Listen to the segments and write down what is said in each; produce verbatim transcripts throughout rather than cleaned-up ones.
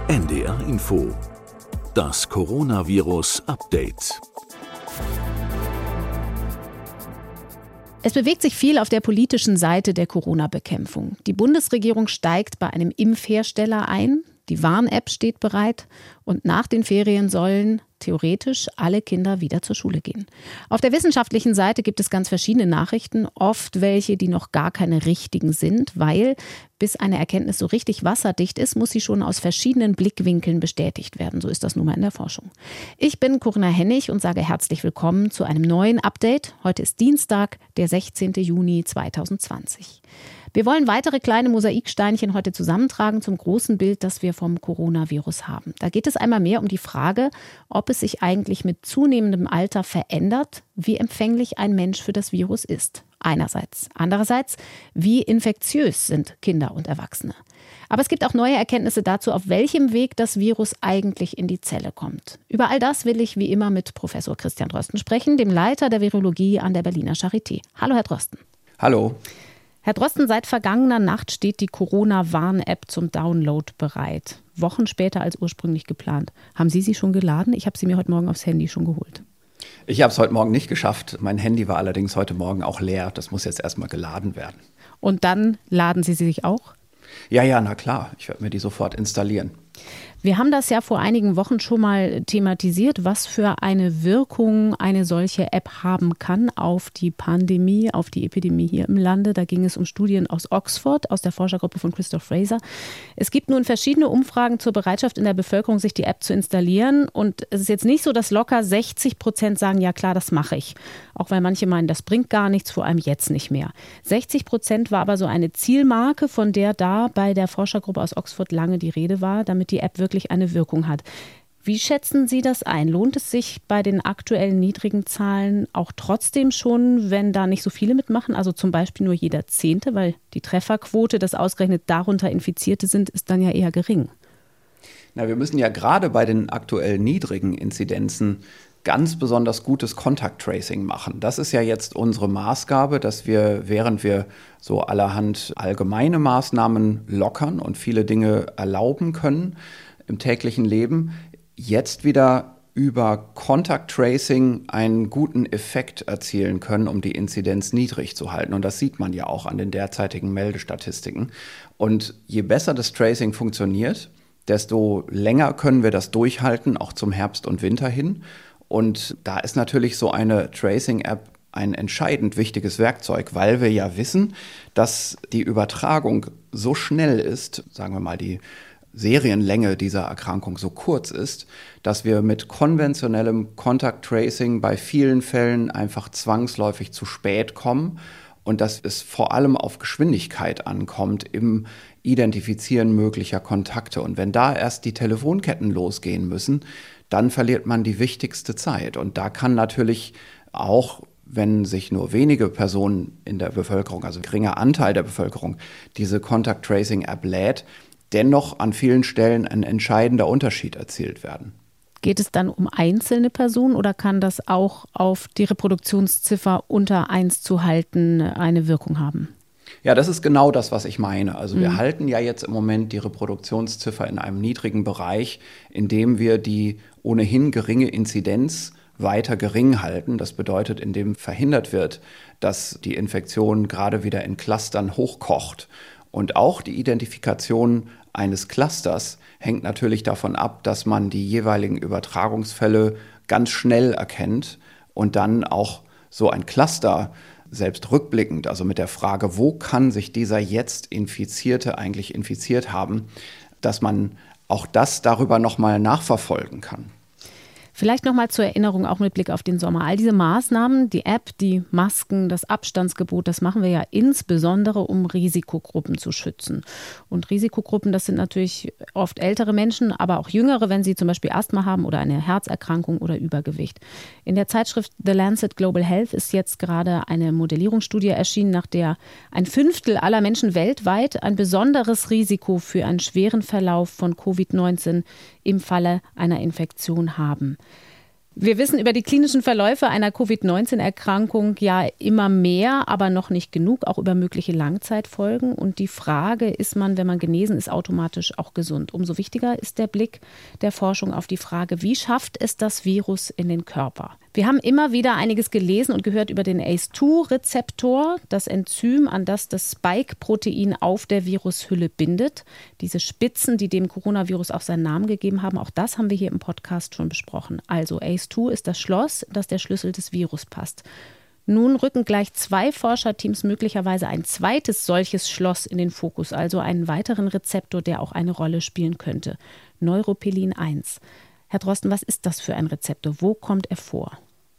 N D R Info. Das Coronavirus-Update. Es bewegt sich viel auf der politischen Seite der Corona-Bekämpfung. Die Bundesregierung steigt bei einem Impfhersteller ein. Die Warn-App steht bereit und nach den Ferien sollen theoretisch alle Kinder wieder zur Schule gehen. Auf der wissenschaftlichen Seite gibt es ganz verschiedene Nachrichten, oft welche, die noch gar keine richtigen sind, weil bis eine Erkenntnis so richtig wasserdicht ist, muss sie schon aus verschiedenen Blickwinkeln bestätigt werden. So ist das nun mal in der Forschung. Ich bin Corinna Hennig und sage herzlich willkommen zu einem neuen Update. Heute ist Dienstag, der sechzehnten Juni zweitausendzwanzig. Wir wollen weitere kleine Mosaiksteinchen heute zusammentragen zum großen Bild, das wir vom Coronavirus haben. Da geht es einmal mehr um die Frage, ob es sich eigentlich mit zunehmendem Alter verändert, wie empfänglich ein Mensch für das Virus ist. Einerseits. Andererseits, wie infektiös sind Kinder und Erwachsene. Aber es gibt auch neue Erkenntnisse dazu, auf welchem Weg das Virus eigentlich in die Zelle kommt. Über all das will ich wie immer mit Professor Christian Drosten sprechen, dem Leiter der Virologie an der Berliner Charité. Hallo, Herr Drosten. Hallo. Herr Drosten, seit vergangener Nacht steht die Corona-Warn-App zum Download bereit. Wochen später als ursprünglich geplant. Haben Sie sie schon geladen? Ich habe sie mir heute Morgen aufs Handy schon geholt. Ich habe es heute Morgen nicht geschafft. Mein Handy war allerdings heute Morgen auch leer. Das muss jetzt erstmal geladen werden. Und dann laden Sie sie sich auch? Ja, ja, na klar. Ich werde mir die sofort installieren. Wir haben das ja vor einigen Wochen schon mal thematisiert, was für eine Wirkung eine solche App haben kann auf die Pandemie, auf die Epidemie hier im Lande. Da ging es um Studien aus Oxford, aus der Forschergruppe von Christoph Fraser. Es gibt nun verschiedene Umfragen zur Bereitschaft in der Bevölkerung, sich die App zu installieren. Und es ist jetzt nicht so, dass locker sechzig Prozent sagen, ja klar, das mache ich. Auch weil manche meinen, das bringt gar nichts, vor allem jetzt nicht mehr. sechzig Prozent war aber so eine Zielmarke, von der da bei der Forschergruppe aus Oxford lange die Rede war, damit die App wirklich eine Wirkung hat. Wie schätzen Sie das ein? Lohnt es sich bei den aktuellen niedrigen Zahlen auch trotzdem schon, wenn da nicht so viele mitmachen? Also zum Beispiel nur jeder Zehnte, weil die Trefferquote, dass ausgerechnet darunter Infizierte sind, ist dann ja eher gering. Na, wir müssen ja gerade bei den aktuell niedrigen Inzidenzen ganz besonders gutes Contact Tracing machen. Das ist ja jetzt unsere Maßgabe, dass wir, während wir so allerhand allgemeine Maßnahmen lockern und viele Dinge erlauben können im täglichen Leben, jetzt wieder über Contact Tracing einen guten Effekt erzielen können, um die Inzidenz niedrig zu halten. Und das sieht man ja auch an den derzeitigen Meldestatistiken. Und je besser das Tracing funktioniert, desto länger können wir das durchhalten, auch zum Herbst und Winter hin. Und da ist natürlich so eine Tracing-App ein entscheidend wichtiges Werkzeug, weil wir ja wissen, dass die Übertragung so schnell ist, sagen wir mal die Serienlänge dieser Erkrankung so kurz ist, dass wir mit konventionellem Contact Tracing bei vielen Fällen einfach zwangsläufig zu spät kommen und dass es vor allem auf Geschwindigkeit ankommt im Identifizieren möglicher Kontakte. Und wenn da erst die Telefonketten losgehen müssen, dann verliert man die wichtigste Zeit. Und da kann natürlich auch, wenn sich nur wenige Personen in der Bevölkerung, also ein geringer Anteil der Bevölkerung, diese Contact Tracing App lädt, dennoch an vielen Stellen ein entscheidender Unterschied erzielt werden. Geht es dann um einzelne Personen oder kann das auch auf die Reproduktionsziffer unter eins zu halten eine Wirkung haben? Ja, das ist genau das, was ich meine. Also Mhm. wir halten ja jetzt im Moment die Reproduktionsziffer in einem niedrigen Bereich, indem wir die ohnehin geringe Inzidenz weiter gering halten. Das bedeutet, indem verhindert wird, dass die Infektion gerade wieder in Clustern hochkocht. Und auch die Identifikation eines Clusters hängt natürlich davon ab, dass man die jeweiligen Übertragungsfälle ganz schnell erkennt und dann auch so ein Cluster selbst rückblickend, also mit der Frage, wo kann sich dieser jetzt Infizierte eigentlich infiziert haben, dass man auch das darüber nochmal nachverfolgen kann. Vielleicht nochmal zur Erinnerung, auch mit Blick auf den Sommer. All diese Maßnahmen, die App, die Masken, das Abstandsgebot, das machen wir ja insbesondere, um Risikogruppen zu schützen. Und Risikogruppen, das sind natürlich oft ältere Menschen, aber auch jüngere, wenn sie zum Beispiel Asthma haben oder eine Herzerkrankung oder Übergewicht. In der Zeitschrift The Lancet Global Health ist jetzt gerade eine Modellierungsstudie erschienen, nach der ein Fünftel aller Menschen weltweit ein besonderes Risiko für einen schweren Verlauf von Covid neunzehn im Falle einer Infektion haben. Wir wissen über die klinischen Verläufe einer Covid neunzehn Erkrankung ja immer mehr, aber noch nicht genug, auch über mögliche Langzeitfolgen. Und die Frage, ist man, wenn man genesen ist, automatisch auch gesund? Umso wichtiger ist der Blick der Forschung auf die Frage, wie schafft es das Virus in den Körper? Wir haben immer wieder einiges gelesen und gehört über den A C E zwei Rezeptor, das Enzym, an das das Spike-Protein auf der Virushülle bindet. Diese Spitzen, die dem Coronavirus auch seinen Namen gegeben haben, auch das haben wir hier im Podcast schon besprochen. Also A C E zwei ist das Schloss, das der Schlüssel des Virus passt. Nun rücken gleich zwei Forscherteams möglicherweise ein zweites solches Schloss in den Fokus, also einen weiteren Rezeptor, der auch eine Rolle spielen könnte. Neuropilin eins. Herr Drosten, was ist das für ein Rezeptor? Wo kommt er vor?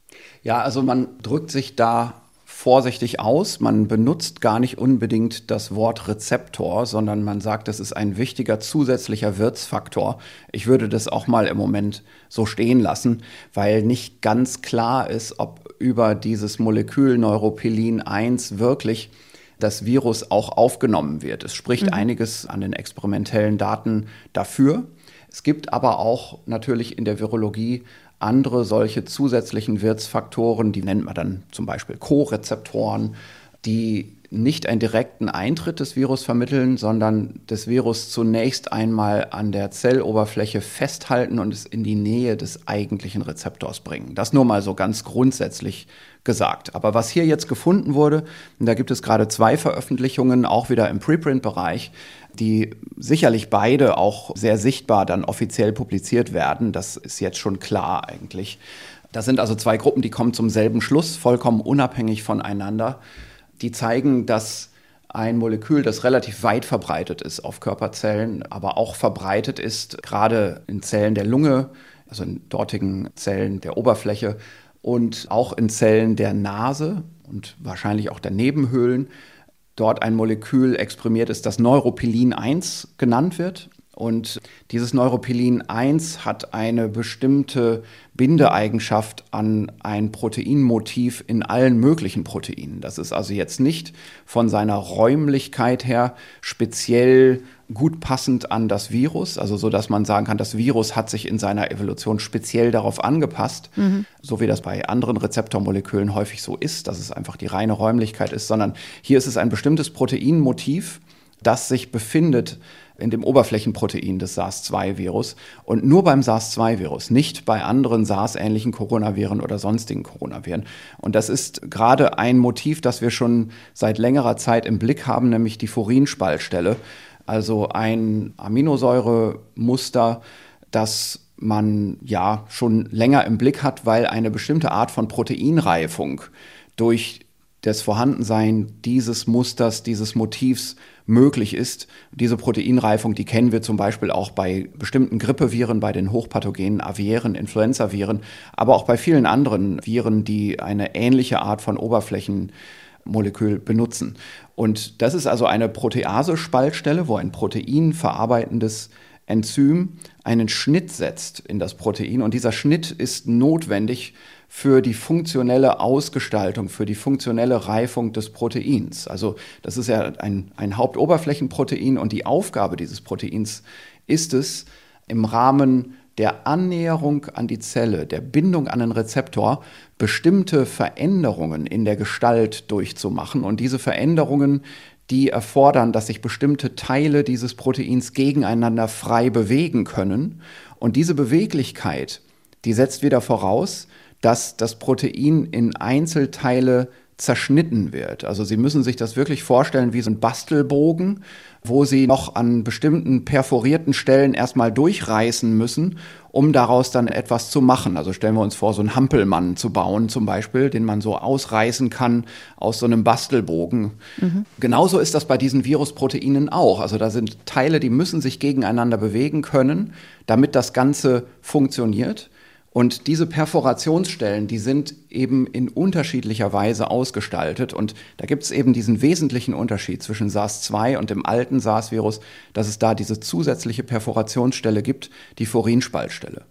Ja, also man drückt sich da vorsichtig aus. Man benutzt gar nicht unbedingt das Wort Rezeptor, sondern man sagt, das ist ein wichtiger zusätzlicher Wirtsfaktor. Ich würde das auch mal im Moment so stehen lassen, weil nicht ganz klar ist, ob über dieses Molekül Neuropilin eins wirklich das Virus auch aufgenommen wird. Es spricht mhm. einiges an den experimentellen Daten dafür. Es gibt aber auch natürlich in der Virologie andere solche zusätzlichen Wirtsfaktoren, die nennt man dann zum Beispiel Co-Rezeptoren, die nicht einen direkten Eintritt des Virus vermitteln, sondern das Virus zunächst einmal an der Zelloberfläche festhalten und es in die Nähe des eigentlichen Rezeptors bringen. Das nur mal so ganz grundsätzlich gesagt. Aber was hier jetzt gefunden wurde, und da gibt es gerade zwei Veröffentlichungen, auch wieder im Preprint-Bereich, die sicherlich beide auch sehr sichtbar dann offiziell publiziert werden. Das ist jetzt schon klar eigentlich. Das sind also zwei Gruppen, die kommen zum selben Schluss, vollkommen unabhängig voneinander. Die zeigen, dass ein Molekül, das relativ weit verbreitet ist auf Körperzellen, aber auch verbreitet ist, gerade in Zellen der Lunge, also in dortigen Zellen der Oberfläche und auch in Zellen der Nase und wahrscheinlich auch der Nebenhöhlen, dort ein Molekül exprimiert ist, das Neuropilin eins genannt wird. Und dieses Neuropilin eins hat eine bestimmte Bindeeigenschaft an ein Proteinmotiv in allen möglichen Proteinen. Das ist also jetzt nicht von seiner Räumlichkeit her speziell gut passend an das Virus, also so, dass man sagen kann, das Virus hat sich in seiner Evolution speziell darauf angepasst, mhm. so wie das bei anderen Rezeptormolekülen häufig so ist, dass es einfach die reine Räumlichkeit ist, sondern hier ist es ein bestimmtes Proteinmotiv, das sich befindet in dem Oberflächenprotein des SARS zwei Virus und nur beim SARS zwei Virus, nicht bei anderen SARS-ähnlichen Coronaviren oder sonstigen Coronaviren. Und das ist gerade ein Motiv, das wir schon seit längerer Zeit im Blick haben, nämlich die Furinspaltstelle, also ein Aminosäuremuster, das man ja schon länger im Blick hat, weil eine bestimmte Art von Proteinreifung durch das Vorhandensein dieses Musters, dieses Motivs möglich ist. Diese Proteinreifung, die kennen wir zum Beispiel auch bei bestimmten Grippeviren, bei den hochpathogenen aviären Influenzaviren, aber auch bei vielen anderen Viren, die eine ähnliche Art von Oberflächenmolekül benutzen. Und das ist also eine Protease-Spaltstelle, wo ein proteinverarbeitendes Enzym einen Schnitt setzt in das Protein. Und dieser Schnitt ist notwendig für die funktionelle Ausgestaltung, für die funktionelle Reifung des Proteins. Also das ist ja ein, ein Hauptoberflächenprotein und die Aufgabe dieses Proteins ist es, im Rahmen der Annäherung an die Zelle, der Bindung an den Rezeptor, bestimmte Veränderungen in der Gestalt durchzumachen. Und diese Veränderungen, die erfordern, dass sich bestimmte Teile dieses Proteins gegeneinander frei bewegen können. Und diese Beweglichkeit, die setzt wieder voraus, dass das Protein in Einzelteile zerschnitten wird. Also Sie müssen sich das wirklich vorstellen wie so ein Bastelbogen, wo Sie noch an bestimmten perforierten Stellen erstmal durchreißen müssen, um daraus dann etwas zu machen. Also stellen wir uns vor, so einen Hampelmann zu bauen zum Beispiel, den man so ausreißen kann aus so einem Bastelbogen. Mhm. Genauso ist das bei diesen Virusproteinen auch. Also da sind Teile, die müssen sich gegeneinander bewegen können, damit das Ganze funktioniert. Und diese Perforationsstellen, die sind eben in unterschiedlicher Weise ausgestaltet. Und da gibt es eben diesen wesentlichen Unterschied zwischen SARS zwei und dem alten SARS-Virus, dass es da diese zusätzliche Perforationsstelle gibt, die Furinspaltstelle.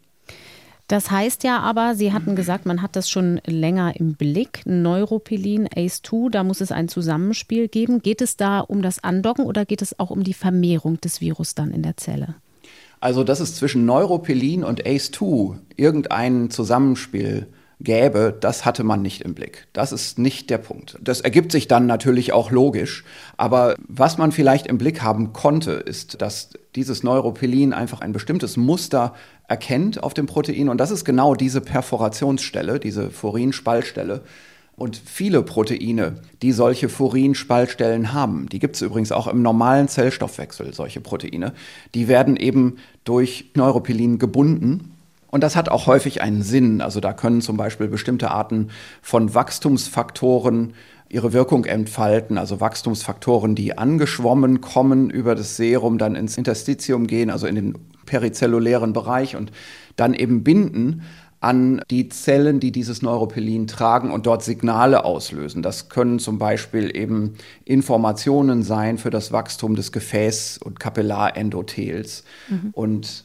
Das heißt ja aber, Sie hatten gesagt, man hat das schon länger im Blick, Neuropilin, A C E zwei, da muss es ein Zusammenspiel geben. Geht es da um das Andocken oder geht es auch um die Vermehrung des Virus dann in der Zelle? Also, dass es zwischen Neuropilin und A C E zwei irgendein Zusammenspiel gäbe, das hatte man nicht im Blick. Das ist nicht der Punkt. Das ergibt sich dann natürlich auch logisch. Aber was man vielleicht im Blick haben konnte, ist, dass dieses Neuropilin einfach ein bestimmtes Muster erkennt auf dem Protein. Und das ist genau diese Perforationsstelle, diese Furin-Spaltstelle. Und viele Proteine, die solche Furin-Spaltstellen haben, die gibt es übrigens auch im normalen Zellstoffwechsel, solche Proteine, die werden eben durch Neuropilin gebunden. Und das hat auch häufig einen Sinn. Also da können zum Beispiel bestimmte Arten von Wachstumsfaktoren ihre Wirkung entfalten. Also Wachstumsfaktoren, die angeschwommen kommen über das Serum, dann ins Interstitium gehen, also in den perizellulären Bereich und dann eben binden an die Zellen, die dieses Neuropilin tragen und dort Signale auslösen. Das können zum Beispiel eben Informationen sein für das Wachstum des Gefäß- und Kapillarendothels. Mhm. Und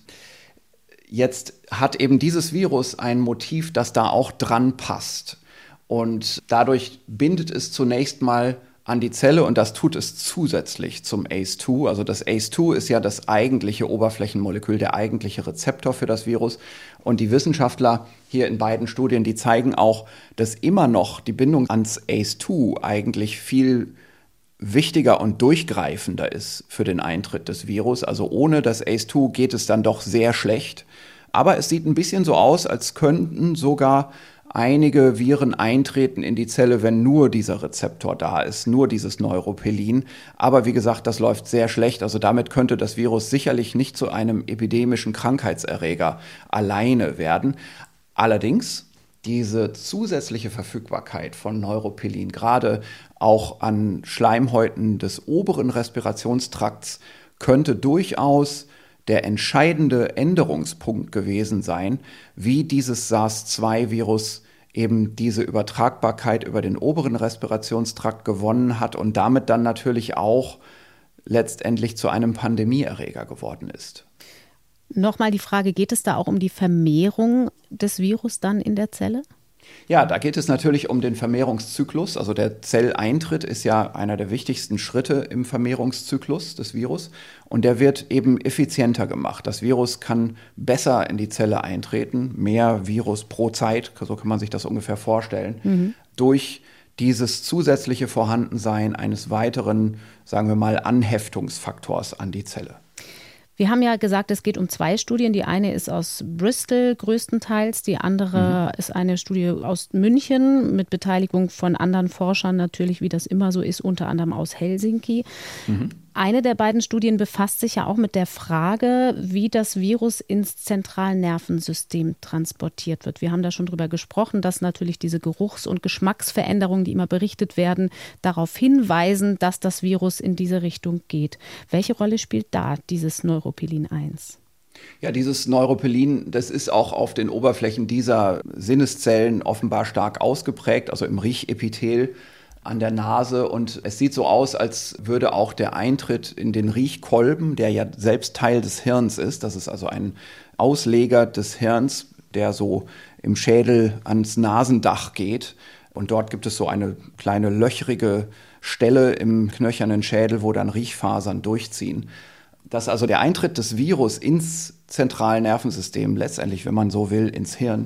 jetzt hat eben dieses Virus ein Motiv, das da auch dran passt. Und dadurch bindet es zunächst mal an die Zelle und das tut es zusätzlich zum A C E zwei. Also das A C E zwei ist ja das eigentliche Oberflächenmolekül, der eigentliche Rezeptor für das Virus. Und die Wissenschaftler hier in beiden Studien, die zeigen auch, dass immer noch die Bindung ans A C E zwei eigentlich viel wichtiger und durchgreifender ist für den Eintritt des Virus. Also ohne das A C E zwei geht es dann doch sehr schlecht. Aber es sieht ein bisschen so aus, als könnten sogar einige Viren eintreten in die Zelle, wenn nur dieser Rezeptor da ist, nur dieses Neuropilin. Aber wie gesagt, das läuft sehr schlecht. Also damit könnte das Virus sicherlich nicht zu einem epidemischen Krankheitserreger alleine werden. Allerdings diese zusätzliche Verfügbarkeit von Neuropilin, gerade auch an Schleimhäuten des oberen Respirationstrakts, könnte durchaus der entscheidende Änderungspunkt gewesen sein, wie dieses SARS zwei Virus eben diese Übertragbarkeit über den oberen Respirationstrakt gewonnen hat und damit dann natürlich auch letztendlich zu einem Pandemieerreger geworden ist. Nochmal die Frage, geht es da auch um die Vermehrung des Virus dann in der Zelle? Ja, da geht es natürlich um den Vermehrungszyklus. Also der Zelleintritt ist ja einer der wichtigsten Schritte im Vermehrungszyklus des Virus. Und der wird eben effizienter gemacht. Das Virus kann besser in die Zelle eintreten, mehr Virus pro Zeit, so kann man sich das ungefähr vorstellen, mhm. durch dieses zusätzliche Vorhandensein eines weiteren, sagen wir mal, Anheftungsfaktors an die Zelle. Wir haben ja gesagt, es geht um zwei Studien. Die eine ist aus Bristol größtenteils, die andere mhm. ist eine Studie aus München mit Beteiligung von anderen Forschern natürlich, wie das immer so ist, unter anderem aus Helsinki. Mhm. Eine der beiden Studien befasst sich ja auch mit der Frage, wie das Virus ins Zentralnervensystem transportiert wird. Wir haben da schon drüber gesprochen, dass natürlich diese Geruchs- und Geschmacksveränderungen, die immer berichtet werden, darauf hinweisen, dass das Virus in diese Richtung geht. Welche Rolle spielt da dieses Neuropilin eins? Ja, dieses Neuropilin, das ist auch auf den Oberflächen dieser Sinneszellen offenbar stark ausgeprägt, also im Riechepithel an der Nase, und es sieht so aus, als würde auch der Eintritt in den Riechkolben, der ja selbst Teil des Hirns ist, das ist also ein Ausleger des Hirns, der so im Schädel ans Nasendach geht, und dort gibt es so eine kleine löchrige Stelle im knöchernen Schädel, wo dann Riechfasern durchziehen. Dass also der Eintritt des Virus ins Zentralnervensystem, letztendlich, wenn man so will, ins Hirn,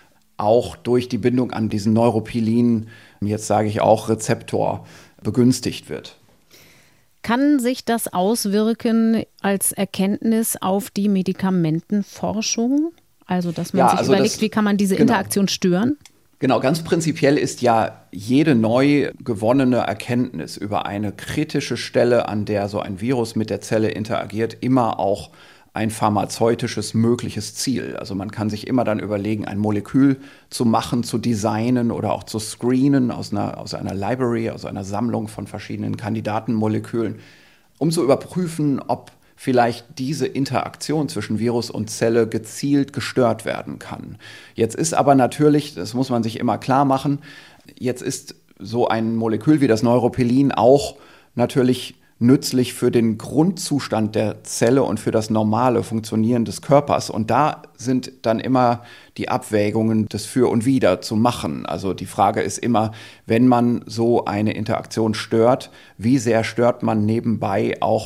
auch durch die Bindung an diesen Neuropilin, jetzt sage ich auch Rezeptor, begünstigt wird. Kann sich das auswirken als Erkenntnis auf die Medikamentenforschung? Also, dass man ja, sich also überlegt, das, wie kann man diese genau. Interaktion stören? Genau, ganz prinzipiell ist ja jede neu gewonnene Erkenntnis über eine kritische Stelle, an der so ein Virus mit der Zelle interagiert, immer auch ein pharmazeutisches mögliches Ziel. Also man kann sich immer dann überlegen, ein Molekül zu machen, zu designen oder auch zu screenen aus einer, aus einer Library, aus einer Sammlung von verschiedenen Kandidatenmolekülen, um zu überprüfen, ob vielleicht diese Interaktion zwischen Virus und Zelle gezielt gestört werden kann. Jetzt ist aber natürlich, das muss man sich immer klar machen, jetzt ist so ein Molekül wie das Neuropilin auch natürlich nützlich für den Grundzustand der Zelle und für das normale Funktionieren des Körpers. Und da sind dann immer die Abwägungen des Für und Wider zu machen. Also die Frage ist immer, wenn man so eine Interaktion stört, wie sehr stört man nebenbei auch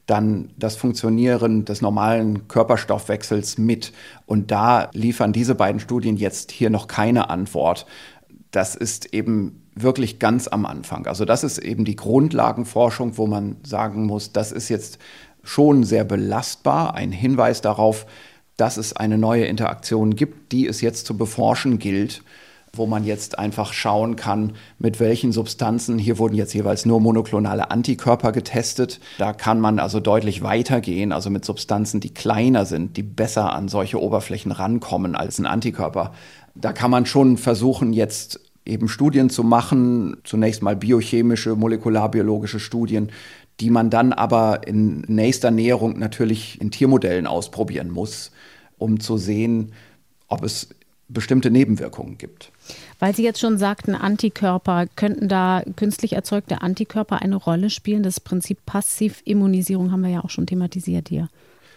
dann das Funktionieren des normalen Körperstoffwechsels mit. Und da liefern diese beiden Studien jetzt hier noch keine Antwort. Das ist eben wirklich ganz am Anfang. Also das ist eben die Grundlagenforschung, wo man sagen muss, das ist jetzt schon sehr belastbar, ein Hinweis darauf, dass es eine neue Interaktion gibt, die es jetzt zu beforschen gilt, wo man jetzt einfach schauen kann, mit welchen Substanzen, hier wurden jetzt jeweils nur monoklonale Antikörper getestet, da kann man also deutlich weitergehen, also mit Substanzen, die kleiner sind, die besser an solche Oberflächen rankommen als ein Antikörper. Da kann man schon versuchen, jetzt eben Studien zu machen, zunächst mal biochemische, molekularbiologische Studien, die man dann aber in nächster Näherung natürlich in Tiermodellen ausprobieren muss, um zu sehen, ob es bestimmte Nebenwirkungen gibt. Weil Sie jetzt schon sagten, Antikörper, könnten da künstlich erzeugte Antikörper eine Rolle spielen? Das Prinzip Passivimmunisierung haben wir ja auch schon thematisiert hier.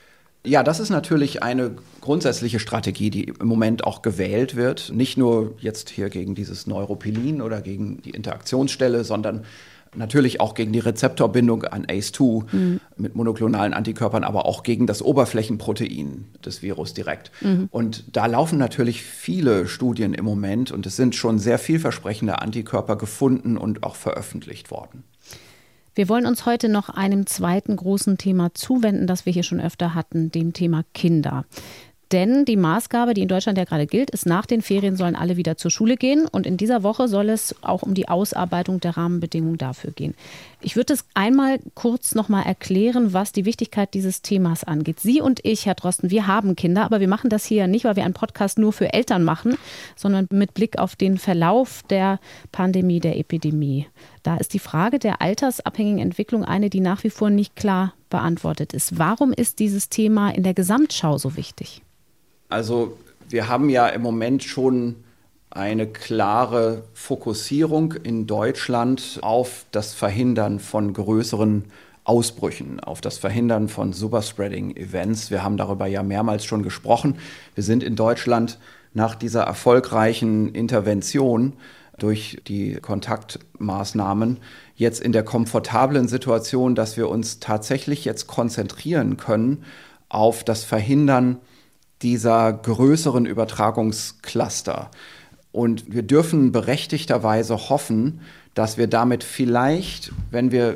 Ja, das ist natürlich eine grundsätzliche Strategie, die im Moment auch gewählt wird. Nicht nur jetzt hier gegen dieses Neuropilin oder gegen die Interaktionsstelle, sondern natürlich auch gegen die Rezeptorbindung an A C E zwei mhm. mit monoklonalen Antikörpern, aber auch gegen das Oberflächenprotein des Virus direkt. Mhm. Und da laufen natürlich viele Studien im Moment und es sind schon sehr vielversprechende Antikörper gefunden und auch veröffentlicht worden. Wir wollen uns heute noch einem zweiten großen Thema zuwenden, das wir hier schon öfter hatten, dem Thema Kinder. Denn die Maßgabe, die in Deutschland ja gerade gilt, ist, nach den Ferien sollen alle wieder zur Schule gehen. Und in dieser Woche soll es auch um die Ausarbeitung der Rahmenbedingungen dafür gehen. Ich würde es einmal kurz noch mal erklären, was die Wichtigkeit dieses Themas angeht. Sie und ich, Herr Drosten, wir haben Kinder, aber wir machen das hier nicht, weil wir einen Podcast nur für Eltern machen, sondern mit Blick auf den Verlauf der Pandemie, der Epidemie. Da ist die Frage der altersabhängigen Entwicklung eine, die nach wie vor nicht klar beantwortet ist. Warum ist dieses Thema in der Gesamtschau so wichtig? Also wir haben ja im Moment schon eine klare Fokussierung in Deutschland auf das Verhindern von größeren Ausbrüchen, auf das Verhindern von Superspreading-Events. Wir haben darüber ja mehrmals schon gesprochen. Wir sind in Deutschland nach dieser erfolgreichen Intervention durch die Kontaktmaßnahmen jetzt in der komfortablen Situation, dass wir uns tatsächlich jetzt konzentrieren können auf das Verhindern dieser größeren Übertragungscluster. Und wir dürfen berechtigterweise hoffen, dass wir damit vielleicht, wenn wir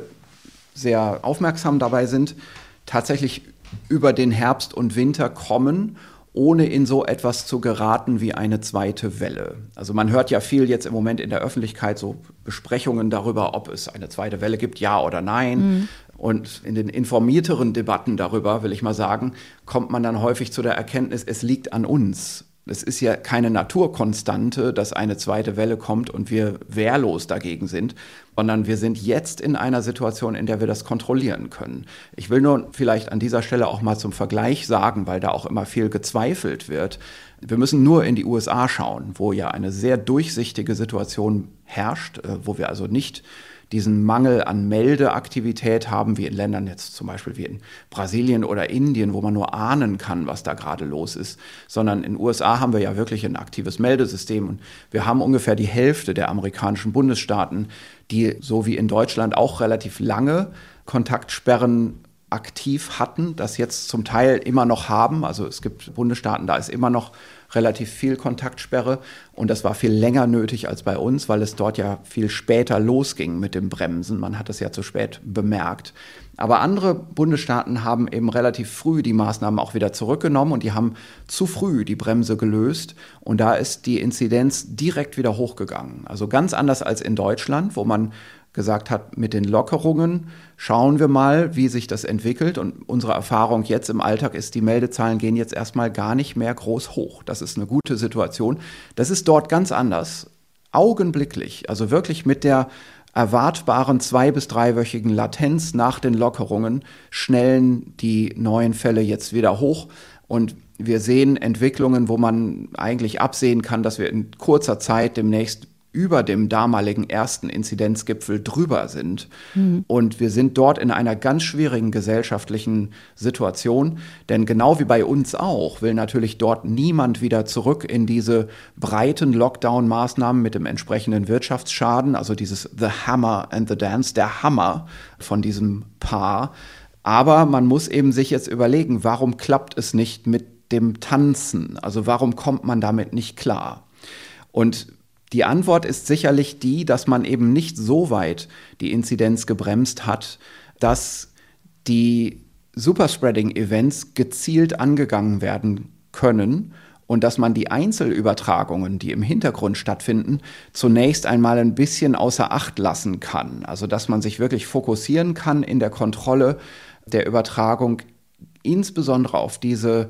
sehr aufmerksam dabei sind, tatsächlich über den Herbst und Winter kommen, ohne in so etwas zu geraten wie eine zweite Welle. Also man hört ja viel jetzt im Moment in der Öffentlichkeit, so Besprechungen darüber, ob es eine zweite Welle gibt, ja oder nein. Mhm. Und in den informierteren Debatten darüber, will ich mal sagen, kommt man dann häufig zu der Erkenntnis, es liegt an uns. Es ist ja keine Naturkonstante, dass eine zweite Welle kommt und wir wehrlos dagegen sind, sondern wir sind jetzt in einer Situation, in der wir das kontrollieren können. Ich will nur vielleicht an dieser Stelle auch mal zum Vergleich sagen, weil da auch immer viel gezweifelt wird. Wir müssen nur in die U S A schauen, wo ja eine sehr durchsichtige Situation herrscht, wo wir also nicht diesen Mangel an Meldeaktivität haben, wie in Ländern jetzt zum Beispiel wie in Brasilien oder Indien, wo man nur ahnen kann, was da gerade los ist, sondern in den U S A haben wir ja wirklich ein aktives Meldesystem und wir haben ungefähr die Hälfte der amerikanischen Bundesstaaten, die so wie in Deutschland auch relativ lange Kontaktsperren aktiv hatten, das jetzt zum Teil immer noch haben. Also es gibt Bundesstaaten, da ist immer noch relativ viel Kontaktsperre und das war viel länger nötig als bei uns, weil es dort ja viel später losging mit dem Bremsen. Man hat es ja zu spät bemerkt. Aber andere Bundesstaaten haben eben relativ früh die Maßnahmen auch wieder zurückgenommen und die haben zu früh die Bremse gelöst und da ist die Inzidenz direkt wieder hochgegangen. Also ganz anders als in Deutschland, wo man gesagt hat, mit den Lockerungen schauen wir mal, wie sich das entwickelt. Und unsere Erfahrung jetzt im Alltag ist, die Meldezahlen gehen jetzt erstmal gar nicht mehr groß hoch. Das ist eine gute Situation. Das ist dort ganz anders, augenblicklich, also wirklich mit der erwartbaren zwei- bis dreiwöchigen Latenz nach den Lockerungen schnellen die neuen Fälle jetzt wieder hoch. Und wir sehen Entwicklungen, wo man eigentlich absehen kann, dass wir in kurzer Zeit demnächst über dem damaligen ersten Inzidenzgipfel drüber sind. Mhm. Und wir sind dort in einer ganz schwierigen gesellschaftlichen Situation. Denn genau wie bei uns auch, will natürlich dort niemand wieder zurück in diese breiten Lockdown-Maßnahmen mit dem entsprechenden Wirtschaftsschaden. Also dieses The Hammer and the Dance, der Hammer von diesem Paar. Aber man muss eben sich jetzt überlegen, warum klappt es nicht mit dem Tanzen? Also warum kommt man damit nicht klar? Und die Antwort ist sicherlich die, dass man eben nicht so weit die Inzidenz gebremst hat, dass die Superspreading-Events gezielt angegangen werden können und dass man die Einzelübertragungen, die im Hintergrund stattfinden, zunächst einmal ein bisschen außer Acht lassen kann. Also dass man sich wirklich fokussieren kann in der Kontrolle der Übertragung, insbesondere auf diese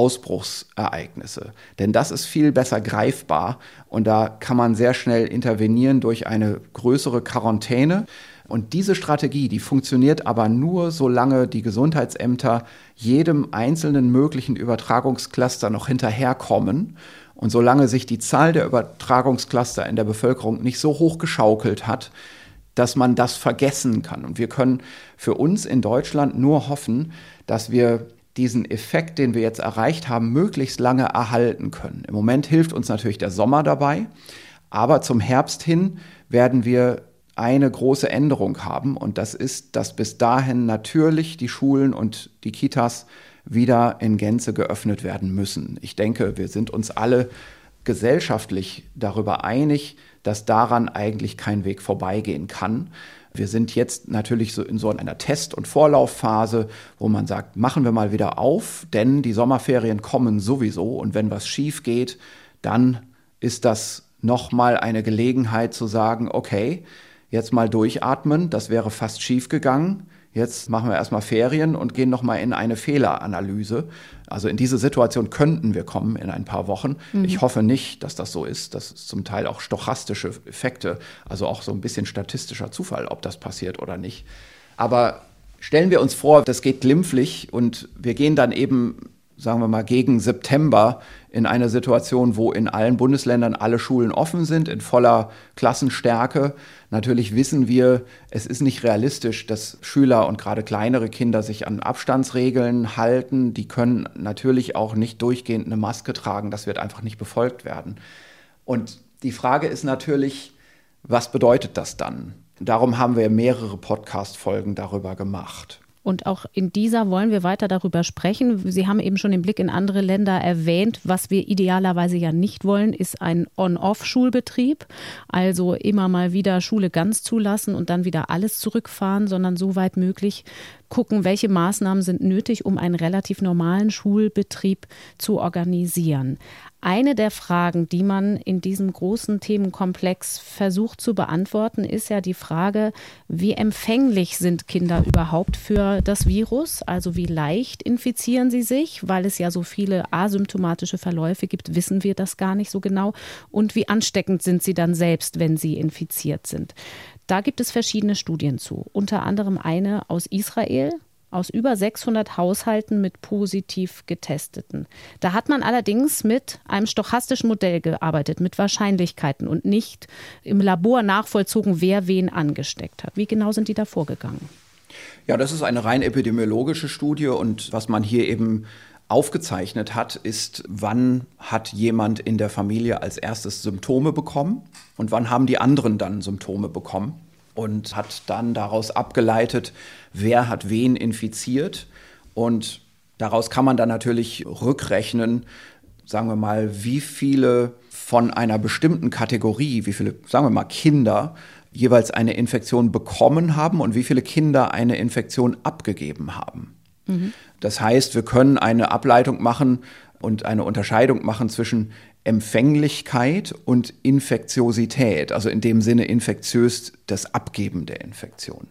Ausbruchsereignisse. Denn das ist viel besser greifbar und da kann man sehr schnell intervenieren durch eine größere Quarantäne. Und diese Strategie, die funktioniert aber nur, solange die Gesundheitsämter jedem einzelnen möglichen Übertragungscluster noch hinterherkommen und solange sich die Zahl der Übertragungscluster in der Bevölkerung nicht so hoch geschaukelt hat, dass man das vergessen kann. Und wir können für uns in Deutschland nur hoffen, dass wir diesen Effekt, den wir jetzt erreicht haben, möglichst lange erhalten können. Im Moment hilft uns natürlich der Sommer dabei, aber zum Herbst hin werden wir eine große Änderung haben und das ist, dass bis dahin natürlich die Schulen und die Kitas wieder in Gänze geöffnet werden müssen. Ich denke, wir sind uns alle gesellschaftlich darüber einig, dass daran eigentlich kein Weg vorbeigehen kann. Wir sind jetzt natürlich so in so einer Test- und Vorlaufphase, wo man sagt, machen wir mal wieder auf, denn die Sommerferien kommen sowieso und wenn was schief geht, dann ist das nochmal eine Gelegenheit zu sagen, okay, jetzt mal durchatmen, das wäre fast schief gegangen. Jetzt machen wir erstmal Ferien und gehen nochmal in eine Fehleranalyse. Also in diese Situation könnten wir kommen in ein paar Wochen. Mhm. Ich hoffe nicht, dass das so ist. Das ist zum Teil auch stochastische Effekte, also auch so ein bisschen statistischer Zufall, ob das passiert oder nicht. Aber stellen wir uns vor, das geht glimpflich und wir gehen dann eben, sagen wir mal, gegen September in eine Situation, wo in allen Bundesländern alle Schulen offen sind, in voller Klassenstärke. Natürlich wissen wir, es ist nicht realistisch, dass Schüler und gerade kleinere Kinder sich an Abstandsregeln halten. Die können natürlich auch nicht durchgehend eine Maske tragen. Das wird einfach nicht befolgt werden. Und die Frage ist natürlich, was bedeutet das dann? Darum haben wir mehrere Podcast-Folgen darüber gemacht. Und auch in dieser wollen wir weiter darüber sprechen. Sie haben eben schon den Blick in andere Länder erwähnt. Was wir idealerweise ja nicht wollen, ist ein On-Off-Schulbetrieb. Also immer mal wieder Schule ganz zulassen und dann wieder alles zurückfahren, sondern soweit möglich gucken, welche Maßnahmen sind nötig, um einen relativ normalen Schulbetrieb zu organisieren. Eine der Fragen, die man in diesem großen Themenkomplex versucht zu beantworten, ist ja die Frage, wie empfänglich sind Kinder überhaupt für das Virus? Also wie leicht infizieren sie sich? Weil es ja so viele asymptomatische Verläufe gibt, wissen wir das gar nicht so genau. Und wie ansteckend sind sie dann selbst, wenn sie infiziert sind? Da gibt es verschiedene Studien zu, unter anderem eine aus Israel, aus über sechshundert Haushalten mit positiv Getesteten. Da hat man allerdings mit einem stochastischen Modell gearbeitet, mit Wahrscheinlichkeiten und nicht im Labor nachvollzogen, wer wen angesteckt hat. Wie genau sind die da vorgegangen? Ja, das ist eine rein epidemiologische Studie und was man hier eben aufgezeichnet hat, ist, wann hat jemand in der Familie als erstes Symptome bekommen und wann haben die anderen dann Symptome bekommen. Und hat dann daraus abgeleitet, wer hat wen infiziert. Und daraus kann man dann natürlich rückrechnen, sagen wir mal, wie viele von einer bestimmten Kategorie, wie viele, sagen wir mal, Kinder jeweils eine Infektion bekommen haben und wie viele Kinder eine Infektion abgegeben haben. Mhm. Das heißt, wir können eine Ableitung machen und eine Unterscheidung machen zwischen Empfänglichkeit und Infektiosität, also in dem Sinne infektiös das Abgeben der Infektion.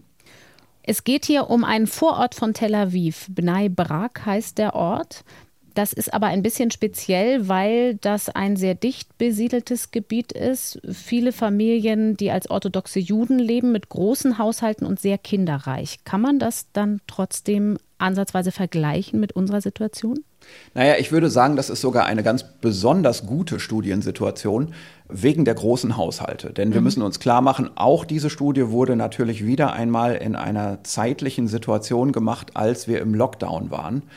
Es geht hier um einen Vorort von Tel Aviv. Bnei Brak heißt der Ort. Das ist aber ein bisschen speziell, weil das ein sehr dicht besiedeltes Gebiet ist. Viele Familien, die als orthodoxe Juden leben, mit großen Haushalten und sehr kinderreich. Kann man das dann trotzdem ansatzweise vergleichen mit unserer Situation? Naja, ich würde sagen, das ist sogar eine ganz besonders gute Studiensituation wegen der großen Haushalte. Denn wir mhm. müssen uns klar machen, auch diese Studie wurde natürlich wieder einmal in einer zeitlichen Situation gemacht, als wir im Lockdown waren.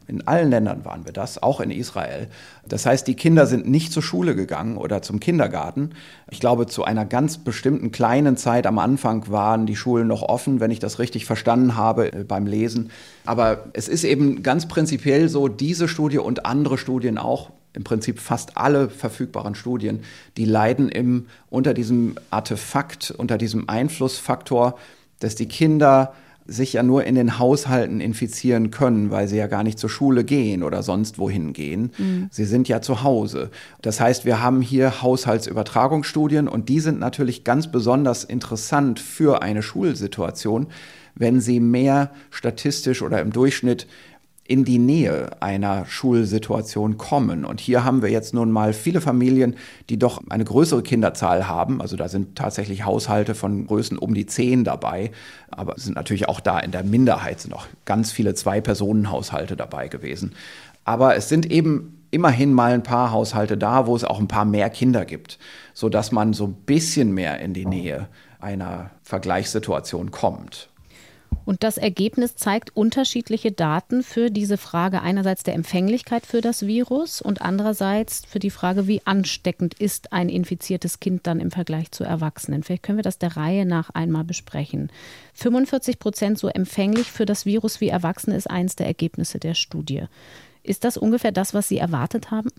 In allen Ländern waren wir das, auch in Israel. Das heißt, die Kinder sind nicht zur Schule gegangen oder zum Kindergarten. Ich glaube, zu einer ganz bestimmten kleinen Zeit am Anfang waren die Schulen noch offen, wenn ich das richtig verstanden habe beim Lesen. Aber es ist eben ganz prinzipiell so, diese Studie und andere Studien auch, im Prinzip fast alle verfügbaren Studien, die leiden im, unter diesem Artefakt, unter diesem Einflussfaktor, dass die Kinder sich ja nur in den Haushalten infizieren können, weil sie ja gar nicht zur Schule gehen oder sonst wohin gehen. Mhm. Sie sind ja zu Hause. Das heißt, wir haben hier Haushaltsübertragungsstudien und die sind natürlich ganz besonders interessant für eine Schulsituation, wenn sie mehr statistisch oder im Durchschnitt in die Nähe einer Schulsituation kommen. Und hier haben wir jetzt nun mal viele Familien, die doch eine größere Kinderzahl haben. Also da sind tatsächlich Haushalte von Größen um die zehn dabei. Aber es sind natürlich auch da in der Minderheit sind noch ganz viele Zwei-Personen-Haushalte dabei gewesen. Aber es sind eben immerhin mal ein paar Haushalte da, wo es auch ein paar mehr Kinder gibt, sodass man so ein bisschen mehr in die Nähe einer Vergleichssituation kommt. Und das Ergebnis zeigt unterschiedliche Daten für diese Frage einerseits der Empfänglichkeit für das Virus und andererseits für die Frage, wie ansteckend ist ein infiziertes Kind dann im Vergleich zu Erwachsenen. Vielleicht können wir das der Reihe nach einmal besprechen. fünfundvierzig Prozent so empfänglich für das Virus wie Erwachsene ist eines der Ergebnisse der Studie. Ist das ungefähr das, was Sie erwartet haben?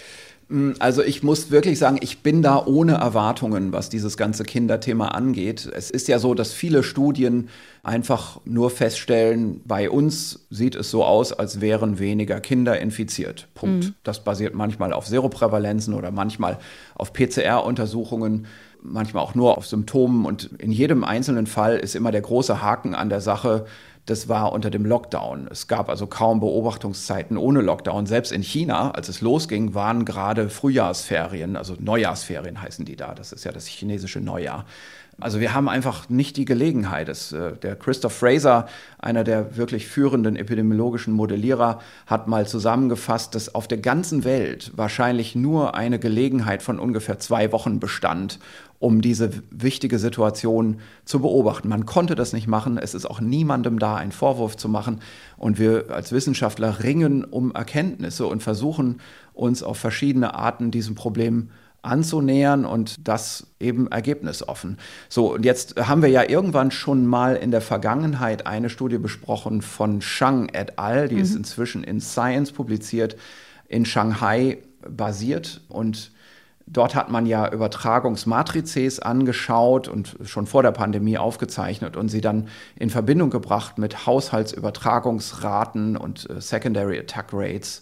Also ich muss wirklich sagen, ich bin da ohne Erwartungen, was dieses ganze Kinderthema angeht. Es ist ja so, dass viele Studien einfach nur feststellen, bei uns sieht es so aus, als wären weniger Kinder infiziert. Punkt. Mhm. Das basiert manchmal auf Seroprävalenzen oder manchmal auf P C R-Untersuchungen, manchmal auch nur auf Symptomen. Und in jedem einzelnen Fall ist immer der große Haken an der Sache, das war unter dem Lockdown. Es gab also kaum Beobachtungszeiten ohne Lockdown. Selbst in China, als es losging, waren gerade Frühjahrsferien, also Neujahrsferien heißen die da. Das ist ja das chinesische Neujahr. Also wir haben einfach nicht die Gelegenheit. Es, äh, der Christoph Fraser, einer der wirklich führenden epidemiologischen Modellierer, hat mal zusammengefasst, dass auf der ganzen Welt wahrscheinlich nur eine Gelegenheit von ungefähr zwei Wochen bestand, um diese wichtige Situation zu beobachten. Man konnte das nicht machen. Es ist auch niemandem da, einen Vorwurf zu machen. Und wir als Wissenschaftler ringen um Erkenntnisse und versuchen uns auf verschiedene Arten diesem Problem anzunähern und das eben ergebnisoffen. So, und jetzt haben wir ja irgendwann schon mal in der Vergangenheit eine Studie besprochen von Zhang et al., die mhm. ist inzwischen in Science publiziert, in Shanghai basiert und dort hat man ja Übertragungsmatrizes angeschaut und schon vor der Pandemie aufgezeichnet und sie dann in Verbindung gebracht mit Haushaltsübertragungsraten und äh, Secondary Attack Rates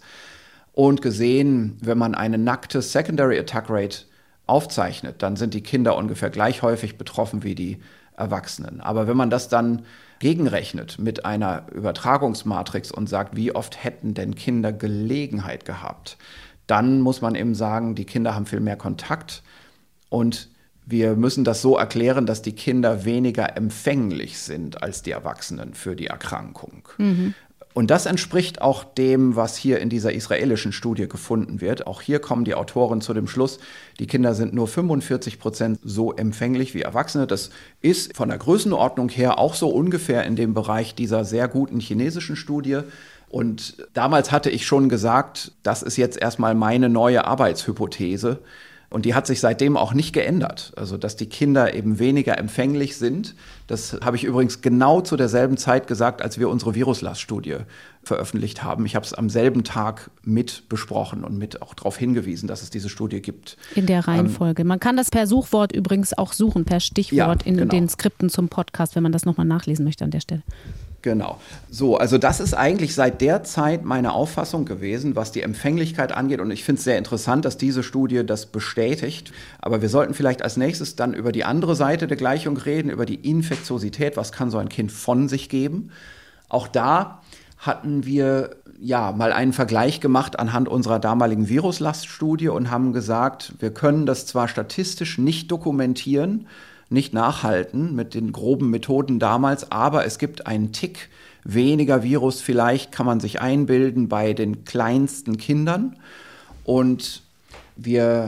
und gesehen, wenn man eine nackte Secondary Attack Rate aufzeichnet, dann sind die Kinder ungefähr gleich häufig betroffen wie die Erwachsenen. Aber wenn man das dann gegenrechnet mit einer Übertragungsmatrix und sagt, wie oft hätten denn Kinder Gelegenheit gehabt, dann muss man eben sagen, die Kinder haben viel mehr Kontakt und wir müssen das so erklären, dass die Kinder weniger empfänglich sind als die Erwachsenen für die Erkrankung. Mhm. Und das entspricht auch dem, was hier in dieser israelischen Studie gefunden wird. Auch hier kommen die Autoren zu dem Schluss, die Kinder sind nur fünfundvierzig Prozent so empfänglich wie Erwachsene. Das ist von der Größenordnung her auch so ungefähr in dem Bereich dieser sehr guten chinesischen Studie. Und damals hatte ich schon gesagt, das ist jetzt erstmal meine neue Arbeitshypothese. Und die hat sich seitdem auch nicht geändert. Also, dass die Kinder eben weniger empfänglich sind. Das habe ich übrigens genau zu derselben Zeit gesagt, als wir unsere Viruslast-Studie veröffentlicht haben. Ich habe es am selben Tag mit besprochen und mit auch darauf hingewiesen, dass es diese Studie gibt. In der Reihenfolge. Ähm, man kann das per Suchwort übrigens auch suchen, per Stichwort ja, in genau. den Skripten zum Podcast, wenn man das nochmal nachlesen möchte an der Stelle. Genau. So, also das ist eigentlich seit der Zeit meine Auffassung gewesen, was die Empfänglichkeit angeht. Und ich finde es sehr interessant, dass diese Studie das bestätigt. Aber wir sollten vielleicht als nächstes dann über die andere Seite der Gleichung reden, über die Infektiosität. Was kann so ein Kind von sich geben? Auch da hatten wir ja mal einen Vergleich gemacht anhand unserer damaligen Viruslaststudie und haben gesagt, wir können das zwar statistisch nicht dokumentieren, nicht nachhalten mit den groben Methoden damals, aber es gibt einen Tick weniger Virus, vielleicht kann man sich einbilden bei den kleinsten Kindern. Und wir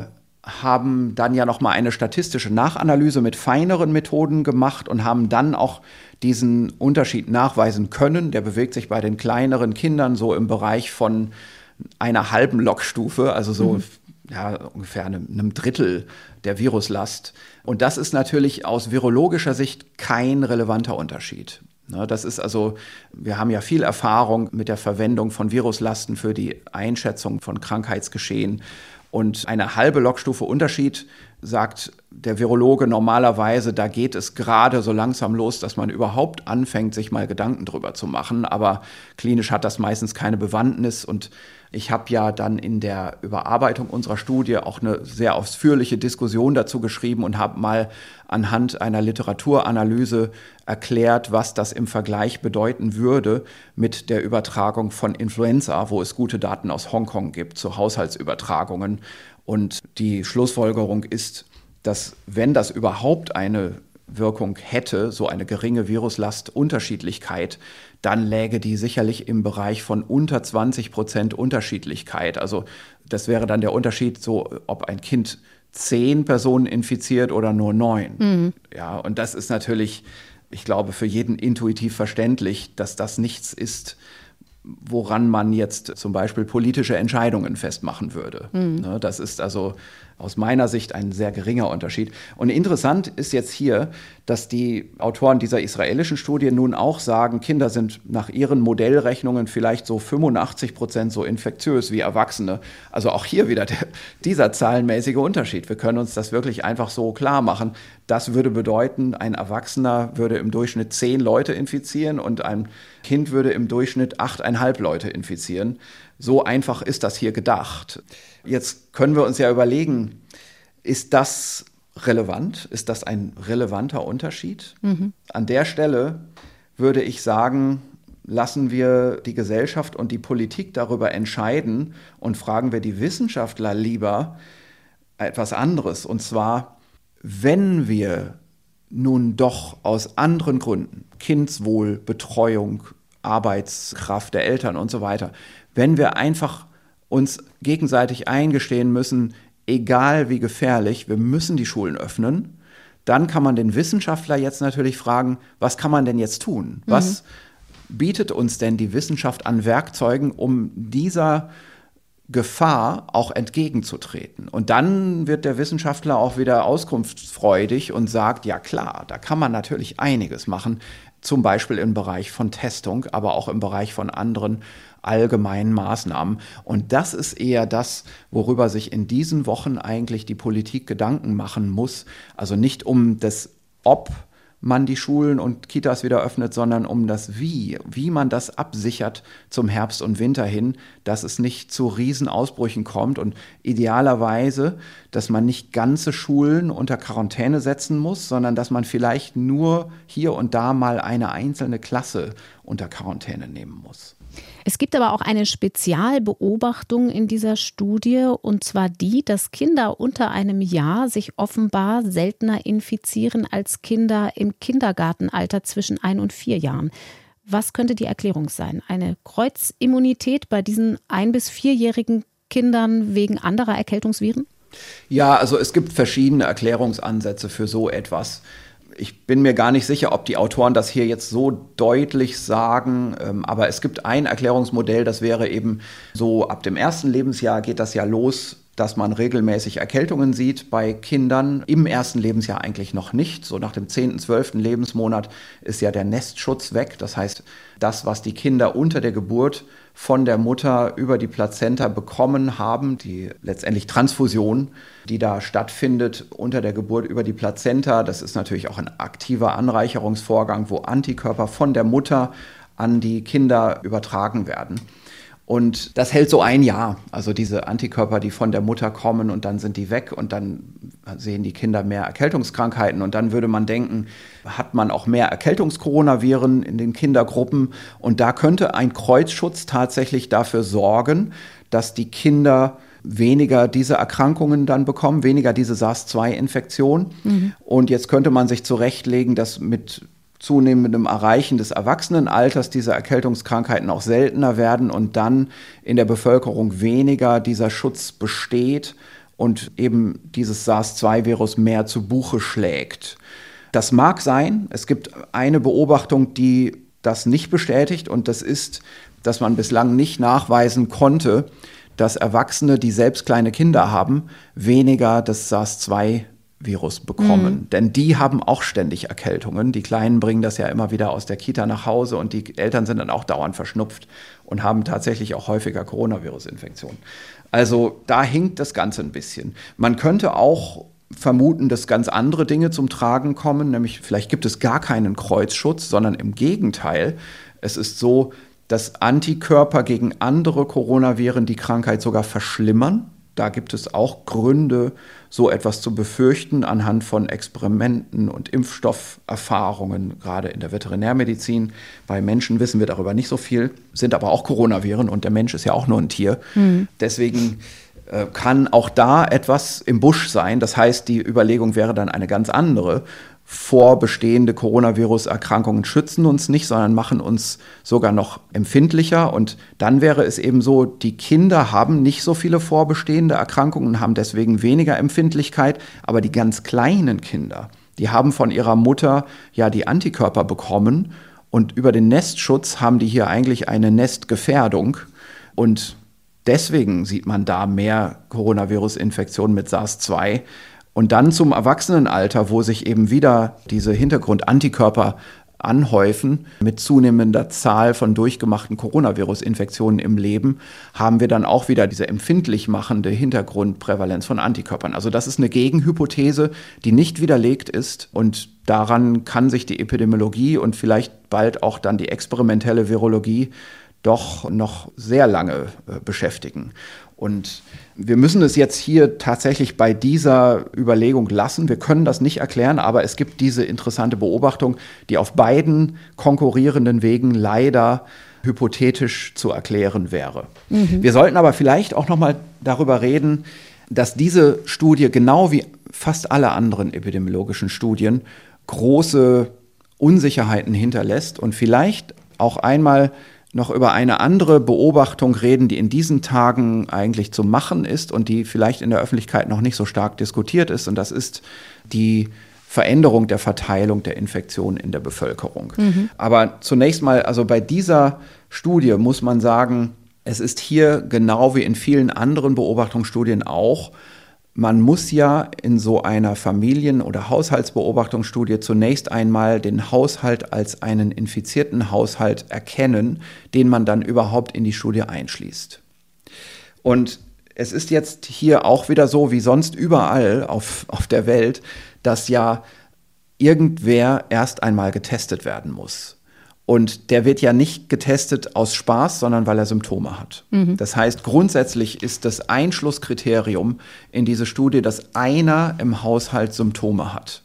haben dann ja nochmal eine statistische Nachanalyse mit feineren Methoden gemacht und haben dann auch diesen Unterschied nachweisen können. Der bewegt sich bei den kleineren Kindern so im Bereich von einer halben Logstufe, also so mhm. ja, ungefähr einem, einem Drittel der Viruslast. Und das ist natürlich aus virologischer Sicht kein relevanter Unterschied. Das ist also, wir haben ja viel Erfahrung mit der Verwendung von Viruslasten für die Einschätzung von Krankheitsgeschehen. Und eine halbe Logstufe Unterschied, sagt der Virologe normalerweise, da geht es gerade so langsam los, dass man überhaupt anfängt, sich mal Gedanken drüber zu machen. Aber klinisch hat das meistens keine Bewandtnis. Und ich habe ja dann in der Überarbeitung unserer Studie auch eine sehr ausführliche Diskussion dazu geschrieben und habe mal anhand einer Literaturanalyse erklärt, was das im Vergleich bedeuten würde mit der Übertragung von Influenza, wo es gute Daten aus Hongkong gibt zu Haushaltsübertragungen. Und die Schlussfolgerung ist, dass wenn das überhaupt eine Wirkung hätte, so eine geringe Viruslastunterschiedlichkeit, dann läge die sicherlich im Bereich von unter zwanzig Prozent Unterschiedlichkeit. Also das wäre dann der Unterschied, so ob ein Kind zehn Personen infiziert oder nur neun. Mhm. Ja, und das ist natürlich, ich glaube, für jeden intuitiv verständlich, dass das nichts ist, woran man jetzt zum Beispiel politische Entscheidungen festmachen würde. Mhm. Das ist also aus meiner Sicht ein sehr geringer Unterschied. Und interessant ist jetzt hier, dass die Autoren dieser israelischen Studie nun auch sagen, Kinder sind nach ihren Modellrechnungen vielleicht so fünfundachtzig Prozent so infektiös wie Erwachsene. Also auch hier wieder der, dieser zahlenmäßige Unterschied. Wir können uns das wirklich einfach so klar machen. Das würde bedeuten, ein Erwachsener würde im Durchschnitt zehn Leute infizieren und ein Kind würde im Durchschnitt achteinhalb Leute infizieren. So einfach ist das hier gedacht. Jetzt können wir uns ja überlegen, ist das relevant? Ist das ein relevanter Unterschied? Mhm. An der Stelle würde ich sagen, lassen wir die Gesellschaft und die Politik darüber entscheiden und fragen wir die Wissenschaftler lieber etwas anderes. Und zwar, wenn wir nun doch aus anderen Gründen, Kindswohl, Betreuung, Arbeitskraft der Eltern und so weiter, wenn wir einfach uns gegenseitig eingestehen müssen, egal wie gefährlich, wir müssen die Schulen öffnen, dann kann man den Wissenschaftler jetzt natürlich fragen, was kann man denn jetzt tun? Mhm. Was bietet uns denn die Wissenschaft an Werkzeugen, um dieser Gefahr auch entgegenzutreten? Und dann wird der Wissenschaftler auch wieder auskunftsfreudig und sagt, ja klar, da kann man natürlich einiges machen, zum Beispiel im Bereich von Testung, aber auch im Bereich von anderen allgemeinen Maßnahmen. Und das ist eher das, worüber sich in diesen Wochen eigentlich die Politik Gedanken machen muss. Also nicht um das Ob man die Schulen und Kitas wieder öffnet, sondern um das Wie, wie man das absichert zum Herbst und Winter hin, dass es nicht zu Riesenausbrüchen kommt und idealerweise, dass man nicht ganze Schulen unter Quarantäne setzen muss, sondern dass man vielleicht nur hier und da mal eine einzelne Klasse unter Quarantäne nehmen muss. Es gibt aber auch eine Spezialbeobachtung in dieser Studie, und zwar die, dass Kinder unter einem Jahr sich offenbar seltener infizieren als Kinder im Kindergartenalter zwischen ein und vier Jahren. Was könnte die Erklärung sein? Eine Kreuzimmunität bei diesen ein- bis vierjährigen Kindern wegen anderer Erkältungsviren? Ja, also es gibt verschiedene Erklärungsansätze für so etwas. Ich bin mir gar nicht sicher, ob die Autoren das hier jetzt so deutlich sagen, aber es gibt ein Erklärungsmodell, das wäre eben so, ab dem ersten Lebensjahr geht das ja los, dass man regelmäßig Erkältungen sieht bei Kindern. Im ersten Lebensjahr eigentlich noch nicht. So nach dem zehnten, zwölften Lebensmonat ist ja der Nestschutz weg. Das heißt, das, was die Kinder unter der Geburt von der Mutter über die Plazenta bekommen haben, die letztendlich Transfusion, die da stattfindet unter der Geburt über die Plazenta, das ist natürlich auch ein aktiver Anreicherungsvorgang, wo Antikörper von der Mutter an die Kinder übertragen werden. Und das hält so ein Jahr, also diese Antikörper, die von der Mutter kommen und dann sind die weg und dann sehen die Kinder mehr Erkältungskrankheiten und dann würde man denken, hat man auch mehr Erkältungskoronaviren in den Kindergruppen und da könnte ein Kreuzschutz tatsächlich dafür sorgen, dass die Kinder weniger diese Erkrankungen dann bekommen, weniger diese SARS zwei Infektion. Mhm. Und jetzt könnte man sich zurechtlegen, dass mit zunehmendem Erreichen des Erwachsenenalters diese Erkältungskrankheiten auch seltener werden und dann in der Bevölkerung weniger dieser Schutz besteht und eben dieses SARS zwei Virus mehr zu Buche schlägt. Das mag sein. Es gibt eine Beobachtung, die das nicht bestätigt, und das ist, dass man bislang nicht nachweisen konnte, dass Erwachsene, die selbst kleine Kinder haben, weniger das SARS zwei Virus bekommen. Mhm. Denn die haben auch ständig Erkältungen. Die Kleinen bringen das ja immer wieder aus der Kita nach Hause und die Eltern sind dann auch dauernd verschnupft und haben tatsächlich auch häufiger Coronavirus-Infektionen. Also da hinkt das Ganze ein bisschen. Man könnte auch vermuten, dass ganz andere Dinge zum Tragen kommen, nämlich vielleicht gibt es gar keinen Kreuzschutz, sondern im Gegenteil. Es ist so, dass Antikörper gegen andere Coronaviren die Krankheit sogar verschlimmern. Da gibt es auch Gründe, so etwas zu befürchten anhand von Experimenten und Impfstofferfahrungen, gerade in der Veterinärmedizin. Bei Menschen wissen wir darüber nicht so viel, sind aber auch Coronaviren und der Mensch ist ja auch nur ein Tier. Mhm. Deswegen äh, kann auch da etwas im Busch sein. Das heißt, die Überlegung wäre dann eine ganz andere. Vor bestehende Coronavirus-Erkrankungen schützen uns nicht, sondern machen uns sogar noch empfindlicher. Und dann wäre es eben so, die Kinder haben nicht so viele vorbestehende Erkrankungen, haben deswegen weniger Empfindlichkeit. Aber die ganz kleinen Kinder, die haben von ihrer Mutter ja die Antikörper bekommen. Und über den Nestschutz haben die hier eigentlich eine Nestgefährdung. Und deswegen sieht man da mehr Coronavirus-Infektionen mit SARS zwei. Und dann zum Erwachsenenalter, wo sich eben wieder diese Hintergrundantikörper anhäufen, mit zunehmender Zahl von durchgemachten Coronavirus-Infektionen im Leben, haben wir dann auch wieder diese empfindlich machende Hintergrundprävalenz von Antikörpern. Also das ist eine Gegenhypothese, die nicht widerlegt ist. Und daran kann sich die Epidemiologie und vielleicht bald auch dann die experimentelle Virologie doch noch sehr lange äh, beschäftigen. Und wir müssen es jetzt hier tatsächlich bei dieser Überlegung lassen. Wir können das nicht erklären, aber es gibt diese interessante Beobachtung, die auf beiden konkurrierenden Wegen leider hypothetisch zu erklären wäre. Mhm. Wir sollten aber vielleicht auch noch mal darüber reden, dass diese Studie genau wie fast alle anderen epidemiologischen Studien große Unsicherheiten hinterlässt und vielleicht auch einmal noch über eine andere Beobachtung reden, die in diesen Tagen eigentlich zu machen ist und die vielleicht in der Öffentlichkeit noch nicht so stark diskutiert ist. Und das ist die Veränderung der Verteilung der Infektionen in der Bevölkerung. Mhm. Aber zunächst mal, also bei dieser Studie muss man sagen, es ist hier genau wie in vielen anderen Beobachtungsstudien auch, man muss ja in so einer Familien- oder Haushaltsbeobachtungsstudie zunächst einmal den Haushalt als einen infizierten Haushalt erkennen, den man dann überhaupt in die Studie einschließt. Und es ist jetzt hier auch wieder so, wie sonst überall auf, auf der Welt, dass ja irgendwer erst einmal getestet werden muss. Und der wird ja nicht getestet aus Spaß, sondern weil er Symptome hat. Mhm. Das heißt, grundsätzlich ist das Einschlusskriterium in diese Studie, dass einer im Haushalt Symptome hat.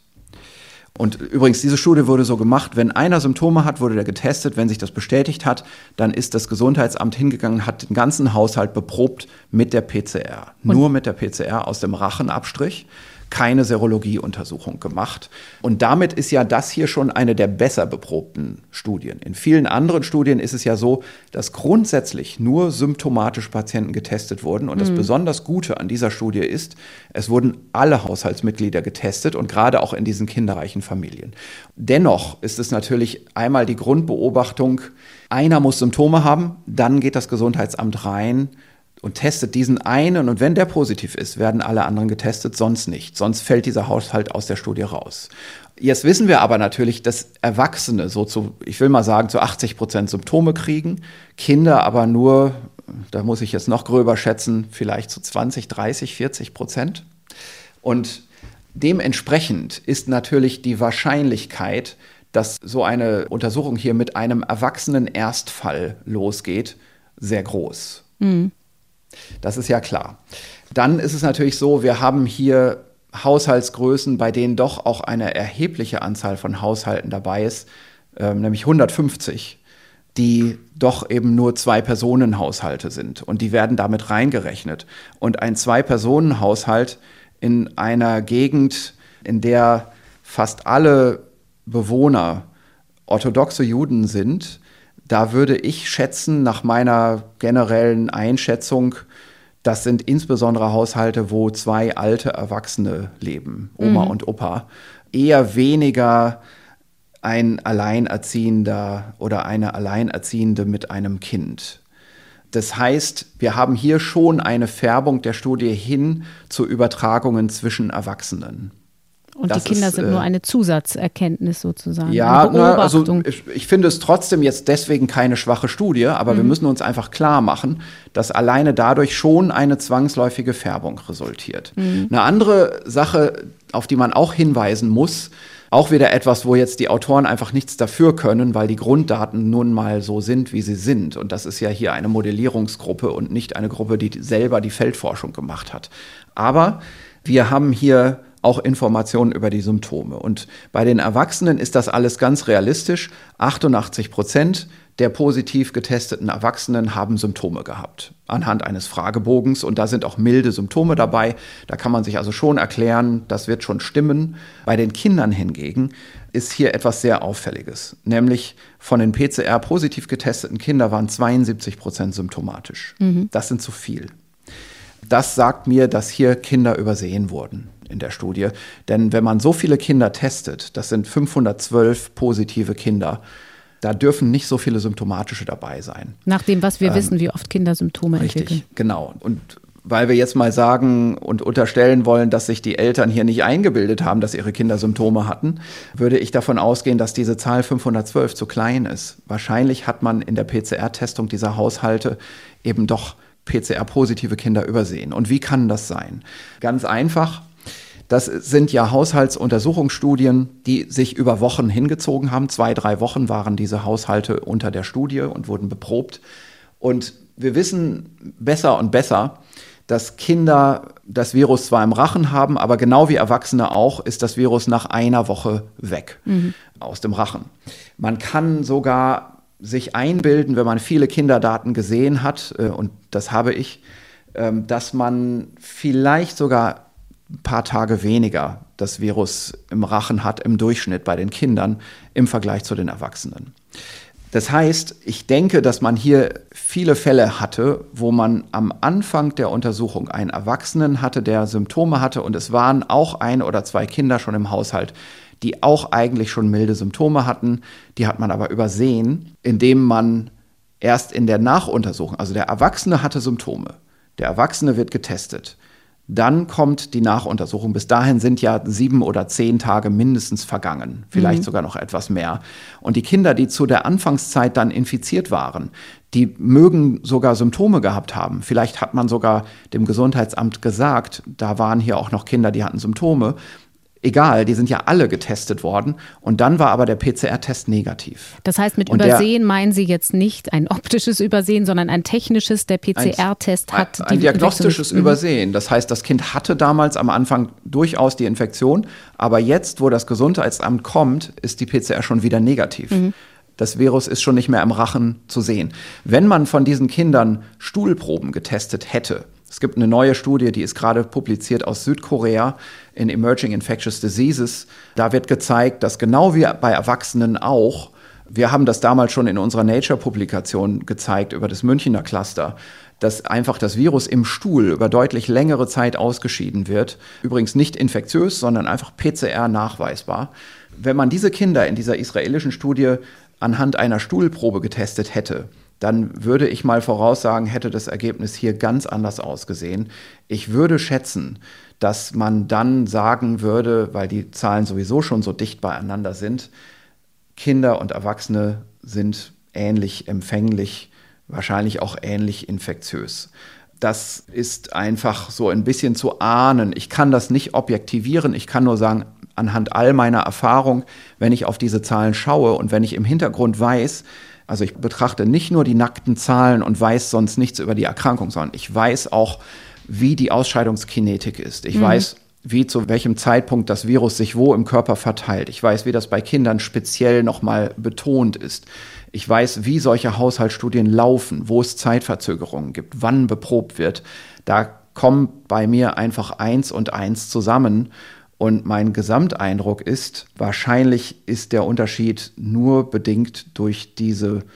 Und übrigens, diese Studie wurde so gemacht, wenn einer Symptome hat, wurde der getestet. Wenn sich das bestätigt hat, dann ist das Gesundheitsamt hingegangen, hat den ganzen Haushalt beprobt mit der P C R. Und? Nur mit der P C R aus dem Rachenabstrich. Keine Serologieuntersuchung gemacht. Und damit ist ja das hier schon eine der besser beprobten Studien. In vielen anderen Studien ist es ja so, dass grundsätzlich nur symptomatische Patienten getestet wurden. Und das mhm. besonders Gute an dieser Studie ist, es wurden alle Haushaltsmitglieder getestet und gerade auch in diesen kinderreichen Familien. Dennoch ist es natürlich einmal die Grundbeobachtung, einer muss Symptome haben, dann geht das Gesundheitsamt rein und testet diesen einen, und wenn der positiv ist, werden alle anderen getestet, sonst nicht. Sonst fällt dieser Haushalt aus der Studie raus. Jetzt wissen wir aber natürlich, dass Erwachsene so zu, ich will mal sagen, zu achtzig Prozent Symptome kriegen, Kinder aber nur, da muss ich jetzt noch gröber schätzen, vielleicht zu zwanzig, dreißig, vierzig Prozent. Und dementsprechend ist natürlich die Wahrscheinlichkeit, dass so eine Untersuchung hier mit einem erwachsenen Erstfall losgeht, sehr groß. Mhm. Das ist ja klar. Dann ist es natürlich so, wir haben hier Haushaltsgrößen, bei denen doch auch eine erhebliche Anzahl von Haushalten dabei ist, äh, nämlich hundertfünfzig, die doch eben nur Zwei-Personen-Haushalte sind. Und die werden damit reingerechnet. Und ein Zwei-Personen-Haushalt in einer Gegend, in der fast alle Bewohner orthodoxe Juden sind, da würde ich schätzen, nach meiner generellen Einschätzung, Das sind insbesondere Haushalte, wo zwei alte Erwachsene leben, Oma mhm. und Opa. Eher weniger ein Alleinerziehender oder eine Alleinerziehende mit einem Kind. Das heißt, wir haben hier schon eine Färbung der Studie hin zu Übertragungen zwischen Erwachsenen. Und das die Kinder ist, sind äh, nur eine Zusatzerkenntnis sozusagen. Ja, eine na, also Beobachtung. ich, ich finde es trotzdem jetzt deswegen keine schwache Studie, aber mhm. wir müssen uns einfach klar machen, dass alleine dadurch schon eine zwangsläufige Färbung resultiert. Mhm. Eine andere Sache, auf die man auch hinweisen muss, auch wieder etwas, wo jetzt die Autoren einfach nichts dafür können, weil die Grunddaten nun mal so sind, wie sie sind. Und das ist ja hier eine Modellierungsgruppe und nicht eine Gruppe, die selber die Feldforschung gemacht hat. Aber wir haben hier auch Informationen über die Symptome. Und bei den Erwachsenen ist das alles ganz realistisch. achtundachtzig Prozent der positiv getesteten Erwachsenen haben Symptome gehabt anhand eines Fragebogens. Und da sind auch milde Symptome dabei. Da kann man sich also schon erklären, das wird schon stimmen. Bei den Kindern hingegen ist hier etwas sehr Auffälliges. Nämlich von den P C R positiv getesteten Kindern waren zweiundsiebzig Prozent symptomatisch. Mhm. Das sind zu viel. Das sagt mir, dass hier Kinder übersehen wurden in der Studie. Denn wenn man so viele Kinder testet, das sind fünfhundertzwölf positive Kinder, da dürfen nicht so viele symptomatische dabei sein. Nach dem, was wir ähm, wissen, wie oft Kinder Symptome richtig, entwickeln. Genau. Und weil wir jetzt mal sagen und unterstellen wollen, dass sich die Eltern hier nicht eingebildet haben, dass ihre Kinder Symptome hatten, würde ich davon ausgehen, dass diese Zahl fünfhundertzwölf zu klein ist. Wahrscheinlich hat man in der P C R-Testung dieser Haushalte eben doch P C R-positive Kinder übersehen. Und wie kann das sein? Ganz einfach. Das sind ja Haushaltsuntersuchungsstudien, die sich über Wochen hingezogen haben. Zwei, drei Wochen waren diese Haushalte unter der Studie und wurden beprobt. Und wir wissen besser und besser, dass Kinder das Virus zwar im Rachen haben, aber genau wie Erwachsene auch, ist das Virus nach einer Woche weg mhm. aus dem Rachen. Man kann sogar sich einbilden, wenn man viele Kinderdaten gesehen hat, und das habe ich, dass man vielleicht sogar ein paar Tage weniger das Virus im Rachen hat im Durchschnitt bei den Kindern im Vergleich zu den Erwachsenen. Das heißt, ich denke, dass man hier viele Fälle hatte, wo man am Anfang der Untersuchung einen Erwachsenen hatte, der Symptome hatte, und es waren auch ein oder zwei Kinder schon im Haushalt, die auch eigentlich schon milde Symptome hatten. Die hat man aber übersehen, indem man erst in der Nachuntersuchung, also der Erwachsene hatte Symptome, der Erwachsene wird getestet. Dann kommt die Nachuntersuchung. Bis dahin sind ja sieben oder zehn Tage mindestens vergangen, vielleicht mhm. sogar noch etwas mehr. Und die Kinder, die zu der Anfangszeit dann infiziert waren, die mögen sogar Symptome gehabt haben. Vielleicht hat man sogar dem Gesundheitsamt gesagt, da waren hier auch noch Kinder, die hatten Symptome. Egal, die sind ja alle getestet worden. Und dann war aber der P C R-Test negativ. Das heißt, mit und Übersehen der, meinen Sie jetzt nicht ein optisches Übersehen, sondern ein technisches, der P C R-Test ein, hat. Ein, ein diagnostisches Übersehen. Das heißt, das Kind hatte damals am Anfang durchaus die Infektion, aber jetzt, wo das Gesundheitsamt kommt, ist die P C R schon wieder negativ. Mhm. Das Virus ist schon nicht mehr im Rachen zu sehen. Wenn man von diesen Kindern Stuhlproben getestet hätte, es gibt eine neue Studie, die ist gerade publiziert aus Südkorea in Emerging Infectious Diseases. Da wird gezeigt, dass genau wie bei Erwachsenen auch, wir haben das damals schon in unserer Nature-Publikation gezeigt über das Münchner Cluster, dass einfach das Virus im Stuhl über deutlich längere Zeit ausgeschieden wird. Übrigens nicht infektiös, sondern einfach P C R nachweisbar. Wenn man diese Kinder in dieser israelischen Studie anhand einer Stuhlprobe getestet hätte, dann würde ich mal voraussagen, hätte das Ergebnis hier ganz anders ausgesehen. Ich würde schätzen, dass man dann sagen würde, weil die Zahlen sowieso schon so dicht beieinander sind, Kinder und Erwachsene sind ähnlich empfänglich, wahrscheinlich auch ähnlich infektiös. Das ist einfach so ein bisschen zu ahnen. Ich kann das nicht objektivieren, ich kann nur sagen, anhand all meiner Erfahrung, wenn ich auf diese Zahlen schaue und wenn ich im Hintergrund weiß, also ich betrachte nicht nur die nackten Zahlen und weiß sonst nichts über die Erkrankung, sondern ich weiß auch, wie die Ausscheidungskinetik ist. Ich mhm. weiß, wie zu welchem Zeitpunkt das Virus sich wo im Körper verteilt. Ich weiß, wie das bei Kindern speziell nochmal betont ist. Ich weiß, wie solche Haushaltsstudien laufen, wo es Zeitverzögerungen gibt, wann beprobt wird. Da kommt bei mir einfach eins und eins zusammen. Und mein Gesamteindruck ist, wahrscheinlich ist der Unterschied nur bedingt durch diese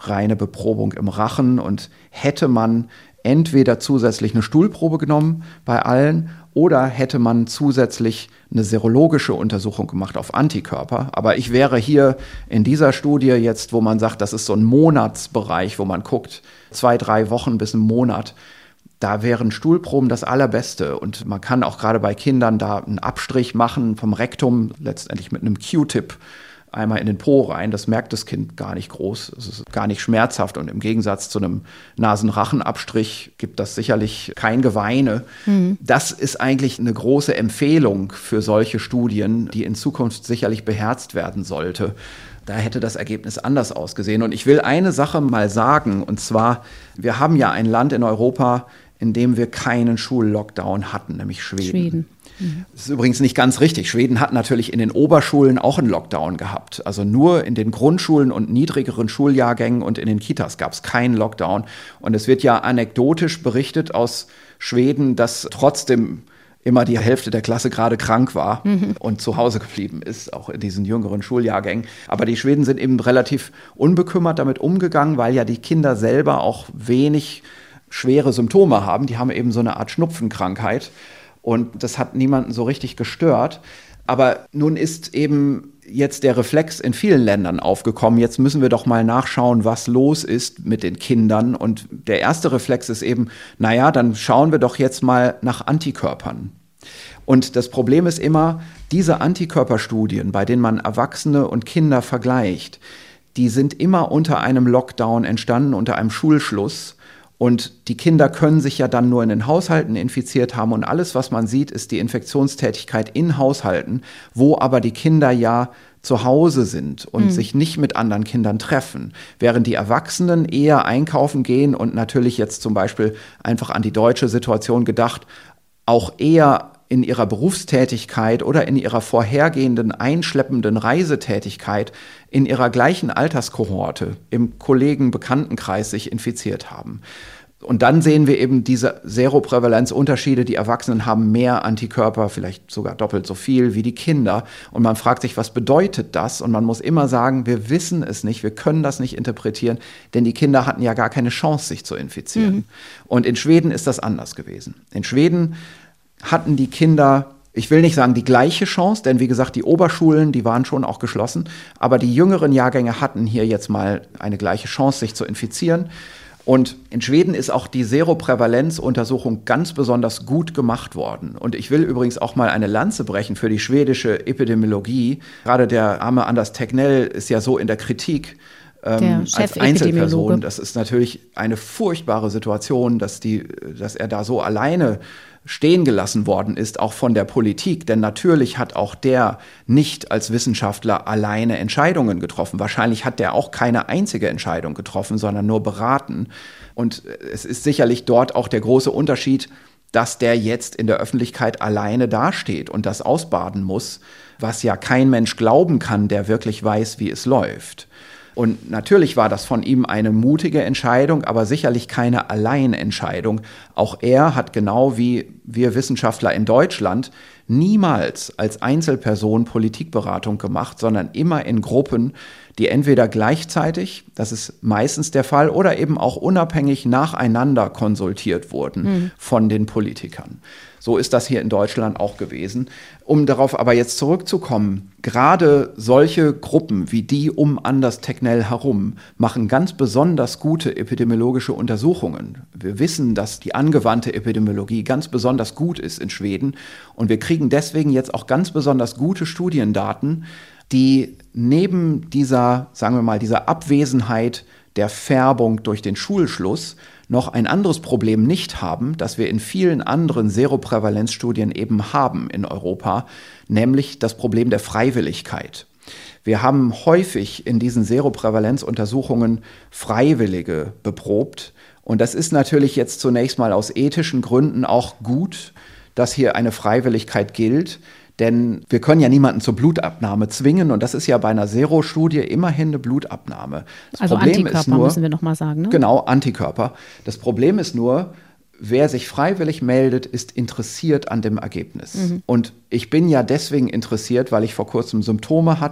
reine Beprobung im Rachen. Und hätte man entweder zusätzlich eine Stuhlprobe genommen bei allen oder hätte man zusätzlich eine serologische Untersuchung gemacht auf Antikörper. Aber ich wäre hier in dieser Studie jetzt, wo man sagt, das ist so ein Monatsbereich, wo man guckt, zwei, drei Wochen bis einen Monat, da wären Stuhlproben das Allerbeste. Und man kann auch gerade bei Kindern da einen Abstrich machen vom Rektum, letztendlich mit einem Q-Tip einmal in den Po rein. Das merkt das Kind gar nicht groß. Es ist gar nicht schmerzhaft. Und im Gegensatz zu einem Nasenrachenabstrich gibt das sicherlich kein Geweine. Mhm. Das ist eigentlich eine große Empfehlung für solche Studien, die in Zukunft sicherlich beherzt werden sollte. Da hätte das Ergebnis anders ausgesehen. Und ich will eine Sache mal sagen, und zwar, wir haben ja ein Land in Europa, in dem wir keinen Schullockdown hatten, nämlich Schweden. Schweden. Mhm. Das ist übrigens nicht ganz richtig. Schweden hat natürlich in den Oberschulen auch einen Lockdown gehabt. Also nur in den Grundschulen und niedrigeren Schuljahrgängen und in den Kitas gab es keinen Lockdown. Und es wird ja anekdotisch berichtet aus Schweden, dass trotzdem immer die Hälfte der Klasse gerade krank war mhm. und zu Hause geblieben ist, auch in diesen jüngeren Schuljahrgängen. Aber die Schweden sind eben relativ unbekümmert damit umgegangen, weil ja die Kinder selber auch wenig schwere Symptome haben. Die haben eben so eine Art Schnupfenkrankheit und das hat niemanden so richtig gestört. Aber nun ist eben jetzt der Reflex in vielen Ländern aufgekommen. Jetzt müssen wir doch mal nachschauen, was los ist mit den Kindern. Und der erste Reflex ist eben, naja, dann schauen wir doch jetzt mal nach Antikörpern. Und das Problem ist immer, diese Antikörperstudien, bei denen man Erwachsene und Kinder vergleicht, die sind immer unter einem Lockdown entstanden, unter einem Schulschluss. Und die Kinder können sich ja dann nur in den Haushalten infiziert haben. Und alles, was man sieht, ist die Infektionstätigkeit in Haushalten, wo aber die Kinder ja zu Hause sind und mhm. sich nicht mit anderen Kindern treffen. Während die Erwachsenen eher einkaufen gehen und natürlich jetzt zum Beispiel einfach an die deutsche Situation gedacht, auch eher in ihrer Berufstätigkeit oder in ihrer vorhergehenden einschleppenden Reisetätigkeit in ihrer gleichen Alterskohorte im Kollegen-Bekanntenkreis sich infiziert haben. Und dann sehen wir eben diese Seroprävalenzunterschiede. Die Erwachsenen haben mehr Antikörper, vielleicht sogar doppelt so viel wie die Kinder. Und man fragt sich, was bedeutet das? Und man muss immer sagen, wir wissen es nicht, wir können das nicht interpretieren, denn die Kinder hatten ja gar keine Chance, sich zu infizieren. Mhm. Und in Schweden ist das anders gewesen. In Schweden hatten die Kinder, ich will nicht sagen die gleiche Chance, denn wie gesagt, die Oberschulen, die waren schon auch geschlossen, aber die jüngeren Jahrgänge hatten hier jetzt mal eine gleiche Chance, sich zu infizieren. Und in Schweden ist auch die Seroprävalenzuntersuchung ganz besonders gut gemacht worden. Und ich will übrigens auch mal eine Lanze brechen für die schwedische Epidemiologie. Gerade der arme Anders Tegnell ist ja so in der Kritik, Ähm, als Einzelperson. Das ist natürlich eine furchtbare Situation, dass, die, dass er da so alleine stehen gelassen worden ist, auch von der Politik. Denn natürlich hat auch der nicht als Wissenschaftler alleine Entscheidungen getroffen. Wahrscheinlich hat der auch keine einzige Entscheidung getroffen, sondern nur beraten. Und es ist sicherlich dort auch der große Unterschied, dass der jetzt in der Öffentlichkeit alleine dasteht und das ausbaden muss, was ja kein Mensch glauben kann, der wirklich weiß, wie es läuft. Und natürlich war das von ihm eine mutige Entscheidung, aber sicherlich keine Alleinentscheidung. Auch er hat genau wie wir Wissenschaftler in Deutschland niemals als Einzelperson Politikberatung gemacht, sondern immer in Gruppen, die entweder gleichzeitig, das ist meistens der Fall, oder eben auch unabhängig nacheinander konsultiert wurden mhm. von den Politikern. So ist das hier in Deutschland auch gewesen. Um darauf aber jetzt zurückzukommen, gerade solche Gruppen wie die um Anders Tegnell herum machen ganz besonders gute epidemiologische Untersuchungen. Wir wissen, dass die angewandte Epidemiologie ganz besonders gut ist in Schweden und wir kriegen deswegen jetzt auch ganz besonders gute Studiendaten, die neben dieser, sagen wir mal, dieser Abwesenheit der Färbung durch den Schulschluss noch ein anderes Problem nicht haben, das wir in vielen anderen Seroprävalenzstudien eben haben in Europa, nämlich das Problem der Freiwilligkeit. Wir haben häufig in diesen Seroprävalenzuntersuchungen Freiwillige beprobt. Und das ist natürlich jetzt zunächst mal aus ethischen Gründen auch gut, dass hier eine Freiwilligkeit gilt. Denn wir können ja niemanden zur Blutabnahme zwingen und das ist ja bei einer Sero-Studie immerhin eine Blutabnahme. Das also Problem Antikörper ist nur, müssen wir nochmal sagen, ne? Genau, Antikörper. Das Problem ist nur, wer sich freiwillig meldet, ist interessiert an dem Ergebnis. Mhm. Und ich bin ja deswegen interessiert, weil ich vor kurzem Symptome hatte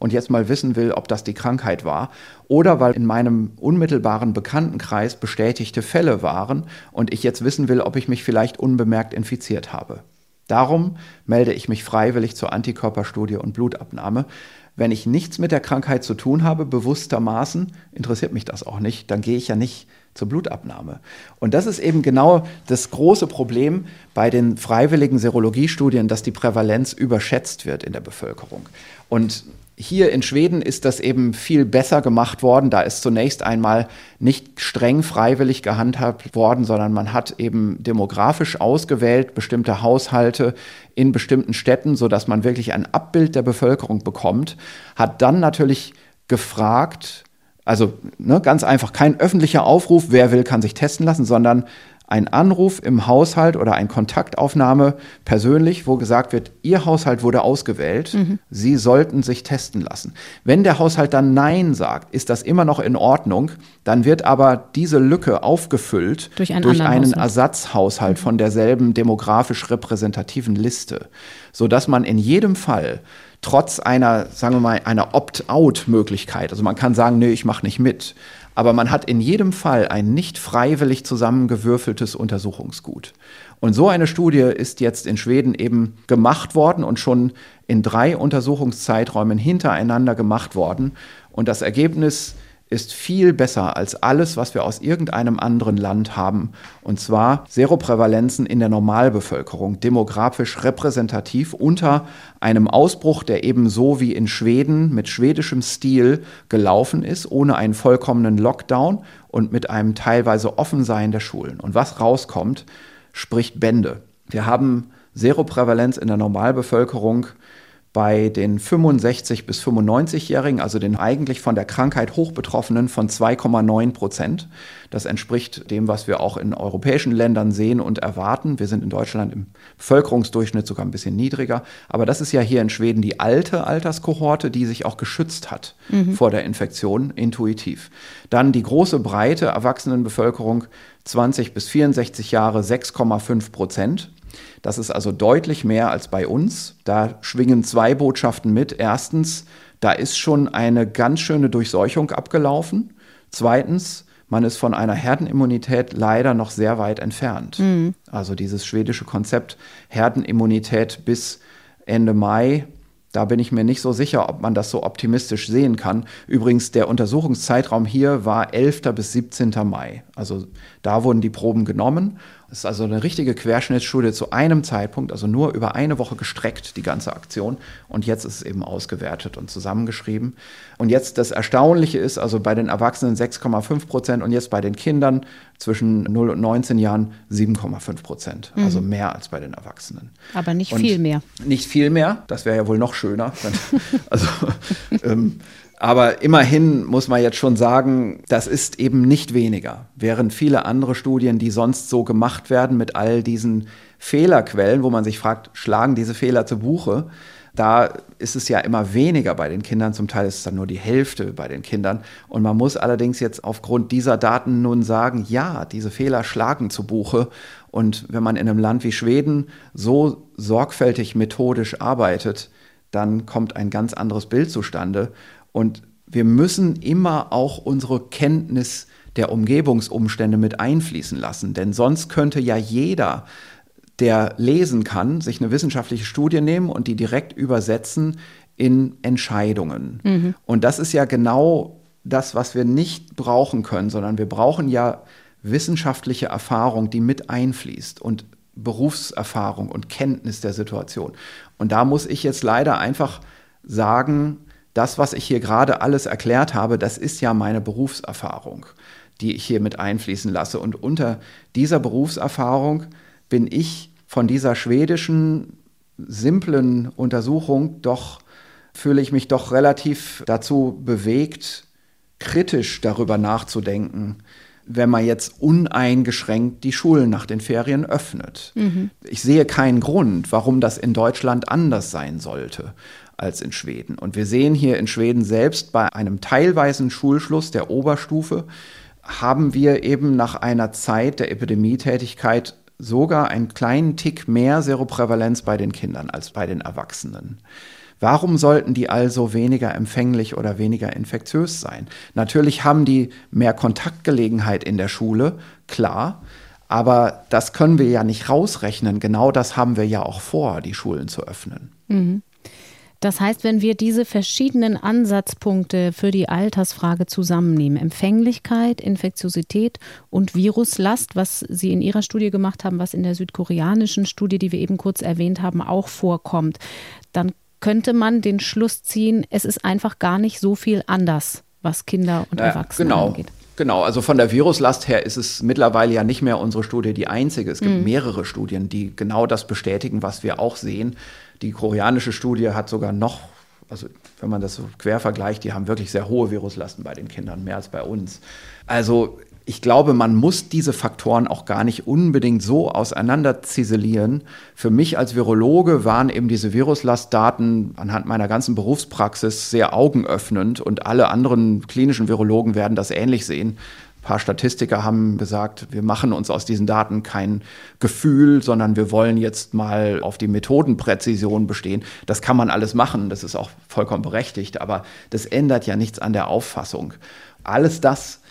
und jetzt mal wissen will, ob das die Krankheit war, oder weil in meinem unmittelbaren Bekanntenkreis bestätigte Fälle waren und ich jetzt wissen will, ob ich mich vielleicht unbemerkt infiziert habe. Darum melde ich mich freiwillig zur Antikörperstudie und Blutabnahme. Wenn ich nichts mit der Krankheit zu tun habe, bewusstermaßen, interessiert mich das auch nicht, dann gehe ich ja nicht zur Blutabnahme. Und das ist eben genau das große Problem bei den freiwilligen Serologiestudien, dass die Prävalenz überschätzt wird in der Bevölkerung. Und hier in Schweden ist das eben viel besser gemacht worden. Da ist zunächst einmal nicht streng freiwillig gehandhabt worden, sondern man hat eben demografisch ausgewählt bestimmte Haushalte in bestimmten Städten, sodass man wirklich ein Abbild der Bevölkerung bekommt, hat dann natürlich gefragt, also ne, ganz einfach kein öffentlicher Aufruf, wer will, kann sich testen lassen, sondern ein Anruf im Haushalt oder eine Kontaktaufnahme persönlich, wo gesagt wird, Ihr Haushalt wurde ausgewählt, mhm. Sie sollten sich testen lassen. Wenn der Haushalt dann Nein sagt, ist das immer noch in Ordnung, dann wird aber diese Lücke aufgefüllt durch einen, durch einen Haushalt. Ersatzhaushalt mhm. von derselben demografisch repräsentativen Liste, sodass man in jedem Fall trotz einer, sagen wir mal, einer Opt-out-Möglichkeit, also man kann sagen, nee, ich mache nicht mit, aber man hat in jedem Fall ein nicht freiwillig zusammengewürfeltes Untersuchungsgut. Und so eine Studie ist jetzt in Schweden eben gemacht worden und schon in drei Untersuchungszeiträumen hintereinander gemacht worden. Und das Ergebnis ist viel besser als alles, was wir aus irgendeinem anderen Land haben. Und zwar Seroprävalenzen in der Normalbevölkerung, demografisch repräsentativ unter einem Ausbruch, der eben so wie in Schweden mit schwedischem Stil gelaufen ist, ohne einen vollkommenen Lockdown und mit einem teilweise Offensein der Schulen. Und was rauskommt, spricht Bände. Wir haben Seroprävalenz in der Normalbevölkerung bei den fünfundsechzig- bis fünfundneunzig-Jährigen, also den eigentlich von der Krankheit Hochbetroffenen, von zwei Komma neun Prozent. Das entspricht dem, was wir auch in europäischen Ländern sehen und erwarten. Wir sind in Deutschland im Bevölkerungsdurchschnitt sogar ein bisschen niedriger. Aber das ist ja hier in Schweden die alte Alterskohorte, die sich auch geschützt hat mhm. vor der Infektion, intuitiv. Dann die große, breite Erwachsenenbevölkerung, zwanzig bis vierundsechzig Jahre, sechs Komma fünf Prozent. Das ist also deutlich mehr als bei uns. Da schwingen zwei Botschaften mit. Erstens, da ist schon eine ganz schöne Durchseuchung abgelaufen. Zweitens, man ist von einer Herdenimmunität leider noch sehr weit entfernt. Mhm. Also dieses schwedische Konzept Herdenimmunität bis Ende Mai, da bin ich mir nicht so sicher, ob man das so optimistisch sehen kann. Übrigens, der Untersuchungszeitraum hier war elfter bis siebzehnter Mai. Also da wurden die Proben genommen. Das ist also eine richtige Querschnittsstudie zu einem Zeitpunkt, also nur über eine Woche gestreckt, die ganze Aktion. Und jetzt ist es eben ausgewertet und zusammengeschrieben. Und jetzt das Erstaunliche ist, also bei den Erwachsenen sechs Komma fünf Prozent und jetzt bei den Kindern zwischen null und neunzehn Jahren sieben Komma fünf Prozent. Mhm. Also mehr als bei den Erwachsenen. Aber nicht und viel mehr. Nicht viel mehr, das wäre ja wohl noch schöner. also ähm, Aber immerhin muss man jetzt schon sagen, das ist eben nicht weniger. Während viele andere Studien, die sonst so gemacht werden mit all diesen Fehlerquellen, wo man sich fragt, schlagen diese Fehler zu Buche, da ist es ja immer weniger bei den Kindern. Zum Teil ist es dann nur die Hälfte bei den Kindern. Und man muss allerdings jetzt aufgrund dieser Daten nun sagen, ja, diese Fehler schlagen zu Buche. Und wenn man in einem Land wie Schweden so sorgfältig methodisch arbeitet, dann kommt ein ganz anderes Bild zustande. Und wir müssen immer auch unsere Kenntnis der Umgebungsumstände mit einfließen lassen. Denn sonst könnte ja jeder, der lesen kann, sich eine wissenschaftliche Studie nehmen und die direkt übersetzen in Entscheidungen. Mhm. Und das ist ja genau das, was wir nicht brauchen können, sondern wir brauchen ja wissenschaftliche Erfahrung, die mit einfließt und Berufserfahrung und Kenntnis der Situation. Und da muss ich jetzt leider einfach sagen, das, was ich hier gerade alles erklärt habe, das ist ja meine Berufserfahrung, die ich hier mit einfließen lasse. Und unter dieser Berufserfahrung bin ich von dieser schwedischen, simplen Untersuchung doch, fühle ich mich doch relativ dazu bewegt, kritisch darüber nachzudenken, wenn man jetzt uneingeschränkt die Schulen nach den Ferien öffnet. Mhm. Ich sehe keinen Grund, warum das in Deutschland anders sein sollte als in Schweden. Und wir sehen hier in Schweden selbst bei einem teilweisen Schulschluss der Oberstufe, haben wir eben nach einer Zeit der Epidemietätigkeit sogar einen kleinen Tick mehr Seroprävalenz bei den Kindern als bei den Erwachsenen. Warum sollten die also weniger empfänglich oder weniger infektiös sein? Natürlich haben die mehr Kontaktgelegenheit in der Schule, klar. Aber das können wir ja nicht rausrechnen. Genau das haben wir ja auch vor, die Schulen zu öffnen. Mhm. Das heißt, wenn wir diese verschiedenen Ansatzpunkte für die Altersfrage zusammennehmen, Empfänglichkeit, Infektiosität und Viruslast, was Sie in Ihrer Studie gemacht haben, was in der südkoreanischen Studie, die wir eben kurz erwähnt haben, auch vorkommt, dann könnte man den Schluss ziehen, es ist einfach gar nicht so viel anders, was Kinder und Erwachsene ja, genau. angeht. Genau, also von der Viruslast her ist es mittlerweile ja nicht mehr unsere Studie die einzige. Es gibt mhm. mehrere Studien, die genau das bestätigen, was wir auch sehen. Die koreanische Studie hat sogar noch, also wenn man das so quer vergleicht, die haben wirklich sehr hohe Viruslasten bei den Kindern, mehr als bei uns. Also ich glaube, man muss diese Faktoren auch gar nicht unbedingt so auseinander ziselieren. Für mich als Virologe waren eben diese Viruslastdaten anhand meiner ganzen Berufspraxis sehr augenöffnend und alle anderen klinischen Virologen werden das ähnlich sehen. Ein paar Statistiker haben gesagt, wir machen uns aus diesen Daten kein Gefühl, sondern wir wollen jetzt mal auf die Methodenpräzision bestehen. Das kann man alles machen, das ist auch vollkommen berechtigt, aber das ändert ja nichts an der Auffassung. Alles das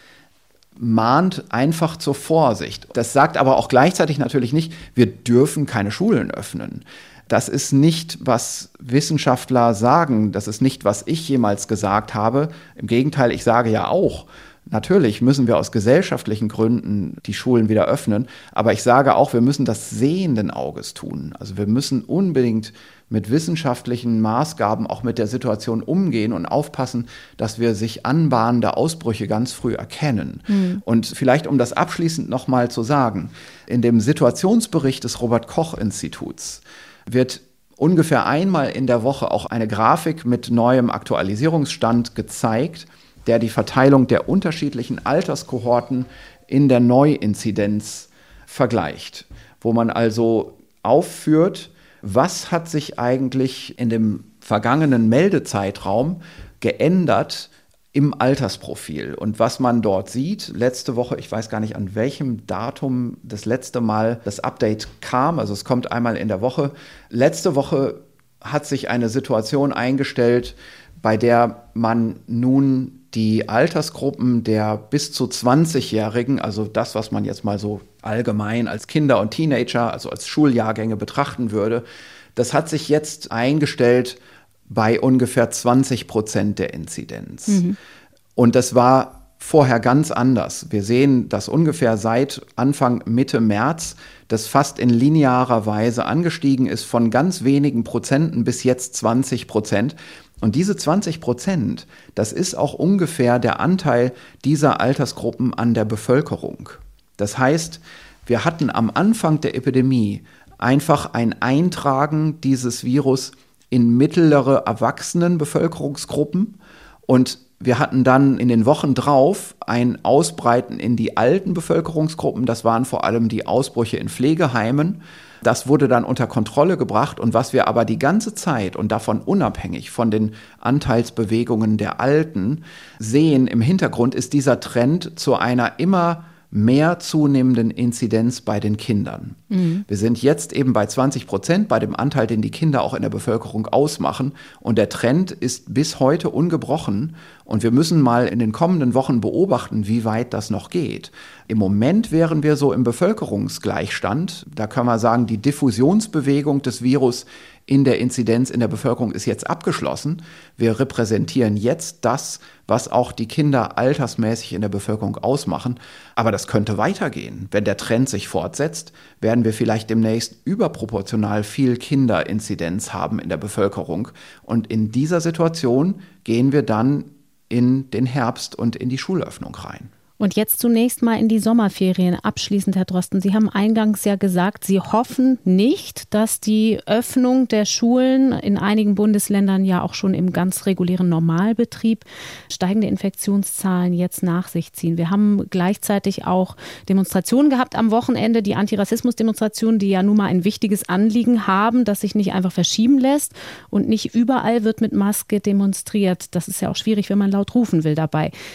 mahnt einfach zur Vorsicht. Das sagt aber auch gleichzeitig natürlich nicht, wir dürfen keine Schulen öffnen. Das ist nicht, was Wissenschaftler sagen, das ist nicht, was ich jemals gesagt habe. Im Gegenteil, ich sage ja auch, natürlich müssen wir aus gesellschaftlichen Gründen die Schulen wieder öffnen, aber ich sage auch, wir müssen das sehenden Auges tun. Also wir müssen unbedingt mit wissenschaftlichen Maßgaben auch mit der Situation umgehen und aufpassen, dass wir sich anbahnende Ausbrüche ganz früh erkennen. Mhm. Und vielleicht, um das abschließend nochmal zu sagen, in dem Situationsbericht des Robert-Koch-Instituts wird ungefähr einmal in der Woche auch eine Grafik mit neuem Aktualisierungsstand gezeigt, der die Verteilung der unterschiedlichen Alterskohorten in der Neuinzidenz vergleicht, wo man also aufführt, was hat sich eigentlich in dem vergangenen Meldezeitraum geändert im Altersprofil? Und was man dort sieht, letzte Woche, ich weiß gar nicht, an welchem Datum das letzte Mal das Update kam, also es kommt einmal in der Woche. Letzte Woche hat sich eine Situation eingestellt, bei der man nun die Altersgruppen der bis zu zwanzigjährigen, also das, was man jetzt mal so allgemein als Kinder und Teenager, also als Schuljahrgänge betrachten würde, das hat sich jetzt eingestellt bei ungefähr zwanzig Prozent der Inzidenz. Mhm. Und das war vorher ganz anders. Wir sehen, dass ungefähr seit Anfang Mitte März das fast in linearer Weise angestiegen ist, von ganz wenigen Prozenten bis jetzt zwanzig Prozent. Und diese zwanzig Prozent, das ist auch ungefähr der Anteil dieser Altersgruppen an der Bevölkerung. Das heißt, wir hatten am Anfang der Epidemie einfach ein Eintragen dieses Virus in mittlere Erwachsenenbevölkerungsgruppen und wir hatten dann in den Wochen drauf ein Ausbreiten in die alten Bevölkerungsgruppen. Das waren vor allem die Ausbrüche in Pflegeheimen. Das wurde dann unter Kontrolle gebracht. Und was wir aber die ganze Zeit und davon unabhängig von den Anteilsbewegungen der Alten sehen im Hintergrund, ist dieser Trend zu einer immer mehr zunehmenden Inzidenz bei den Kindern. Mhm. Wir sind jetzt eben bei zwanzig Prozent, bei dem Anteil, den die Kinder auch in der Bevölkerung ausmachen. Und der Trend ist bis heute ungebrochen. Und wir müssen mal in den kommenden Wochen beobachten, wie weit das noch geht. Im Moment wären wir so im Bevölkerungsgleichstand. Da kann man sagen, die Diffusionsbewegung des Virus in der Inzidenz in der Bevölkerung ist jetzt abgeschlossen. Wir repräsentieren jetzt das, was auch die Kinder altersmäßig in der Bevölkerung ausmachen. Aber das könnte weitergehen. Wenn der Trend sich fortsetzt, werden wir vielleicht demnächst überproportional viel Kinderinzidenz haben in der Bevölkerung. Und in dieser Situation gehen wir dann in den Herbst und in die Schulöffnung rein. Und jetzt zunächst mal in die Sommerferien. Abschließend, Herr Drosten, Sie haben eingangs ja gesagt, Sie hoffen nicht, dass die Öffnung der Schulen in einigen Bundesländern ja auch schon im ganz regulären Normalbetrieb steigende Infektionszahlen jetzt nach sich ziehen. Wir haben gleichzeitig auch Demonstrationen gehabt am Wochenende, die Antirassismus-Demonstrationen, die ja nun mal ein wichtiges Anliegen haben, das sich nicht einfach verschieben lässt. Und nicht überall wird mit Maske demonstriert. Das ist ja auch schwierig, wenn man laut rufen will dabei.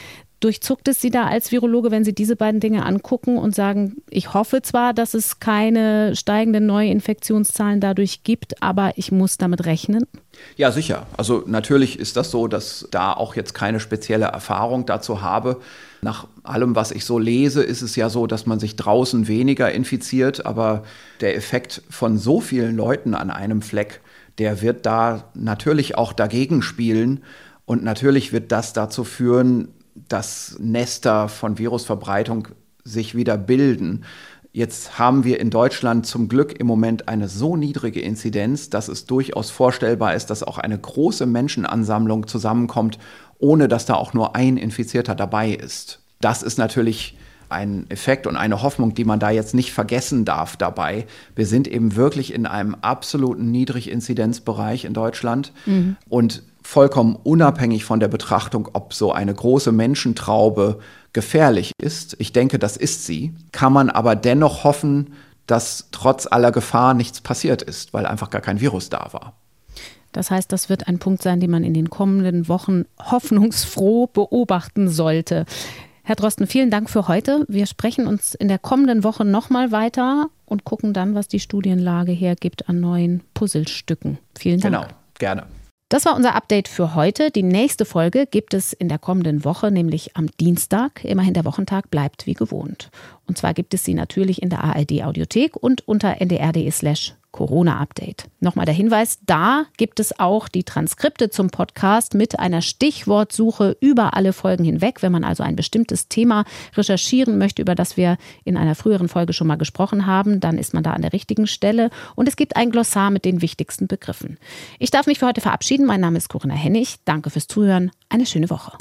Durchzuckt es Sie da als Virologe, wenn Sie diese beiden Dinge angucken und sagen, ich hoffe zwar, dass es keine steigenden Neuinfektionszahlen dadurch gibt, aber ich muss damit rechnen? Ja, sicher. Also natürlich ist das so, dass da auch jetzt keine spezielle Erfahrung dazu habe. Nach allem, was ich so lese, ist es ja so, dass man sich draußen weniger infiziert, aber der Effekt von so vielen Leuten an einem Fleck, der wird da natürlich auch dagegen spielen und natürlich wird das dazu führen, dass Nester von Virusverbreitung sich wieder bilden. Jetzt haben wir in Deutschland zum Glück im Moment eine so niedrige Inzidenz, dass es durchaus vorstellbar ist, dass auch eine große Menschenansammlung zusammenkommt, ohne dass da auch nur ein Infizierter dabei ist. Das ist natürlich ein Effekt und eine Hoffnung, die man da jetzt nicht vergessen darf dabei. Wir sind eben wirklich in einem absoluten Niedriginzidenzbereich in Deutschland mhm. und vollkommen unabhängig von der Betrachtung, ob so eine große Menschentraube gefährlich ist, ich denke, das ist sie, kann man aber dennoch hoffen, dass trotz aller Gefahr nichts passiert ist, weil einfach gar kein Virus da war. Das heißt, das wird ein Punkt sein, den man in den kommenden Wochen hoffnungsfroh beobachten sollte. Herr Drosten, vielen Dank für heute. Wir sprechen uns in der kommenden Woche nochmal weiter und gucken dann, was die Studienlage hergibt an neuen Puzzlestücken. Vielen Dank. Genau, gerne. Das war unser Update für heute. Die nächste Folge gibt es in der kommenden Woche, nämlich am Dienstag. Immerhin der Wochentag bleibt wie gewohnt. Und zwar gibt es sie natürlich in der A R D-Audiothek und unter ndr.de slash Corona-Update. Nochmal der Hinweis, da gibt es auch die Transkripte zum Podcast mit einer Stichwortsuche über alle Folgen hinweg. Wenn man also ein bestimmtes Thema recherchieren möchte, über das wir in einer früheren Folge schon mal gesprochen haben, dann ist man da an der richtigen Stelle. Und es gibt ein Glossar mit den wichtigsten Begriffen. Ich darf mich für heute verabschieden. Mein Name ist Corinna Hennig. Danke fürs Zuhören. Eine schöne Woche.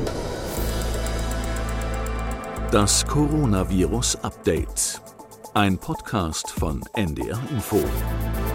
Das Coronavirus Update. Ein Podcast von N D R Info.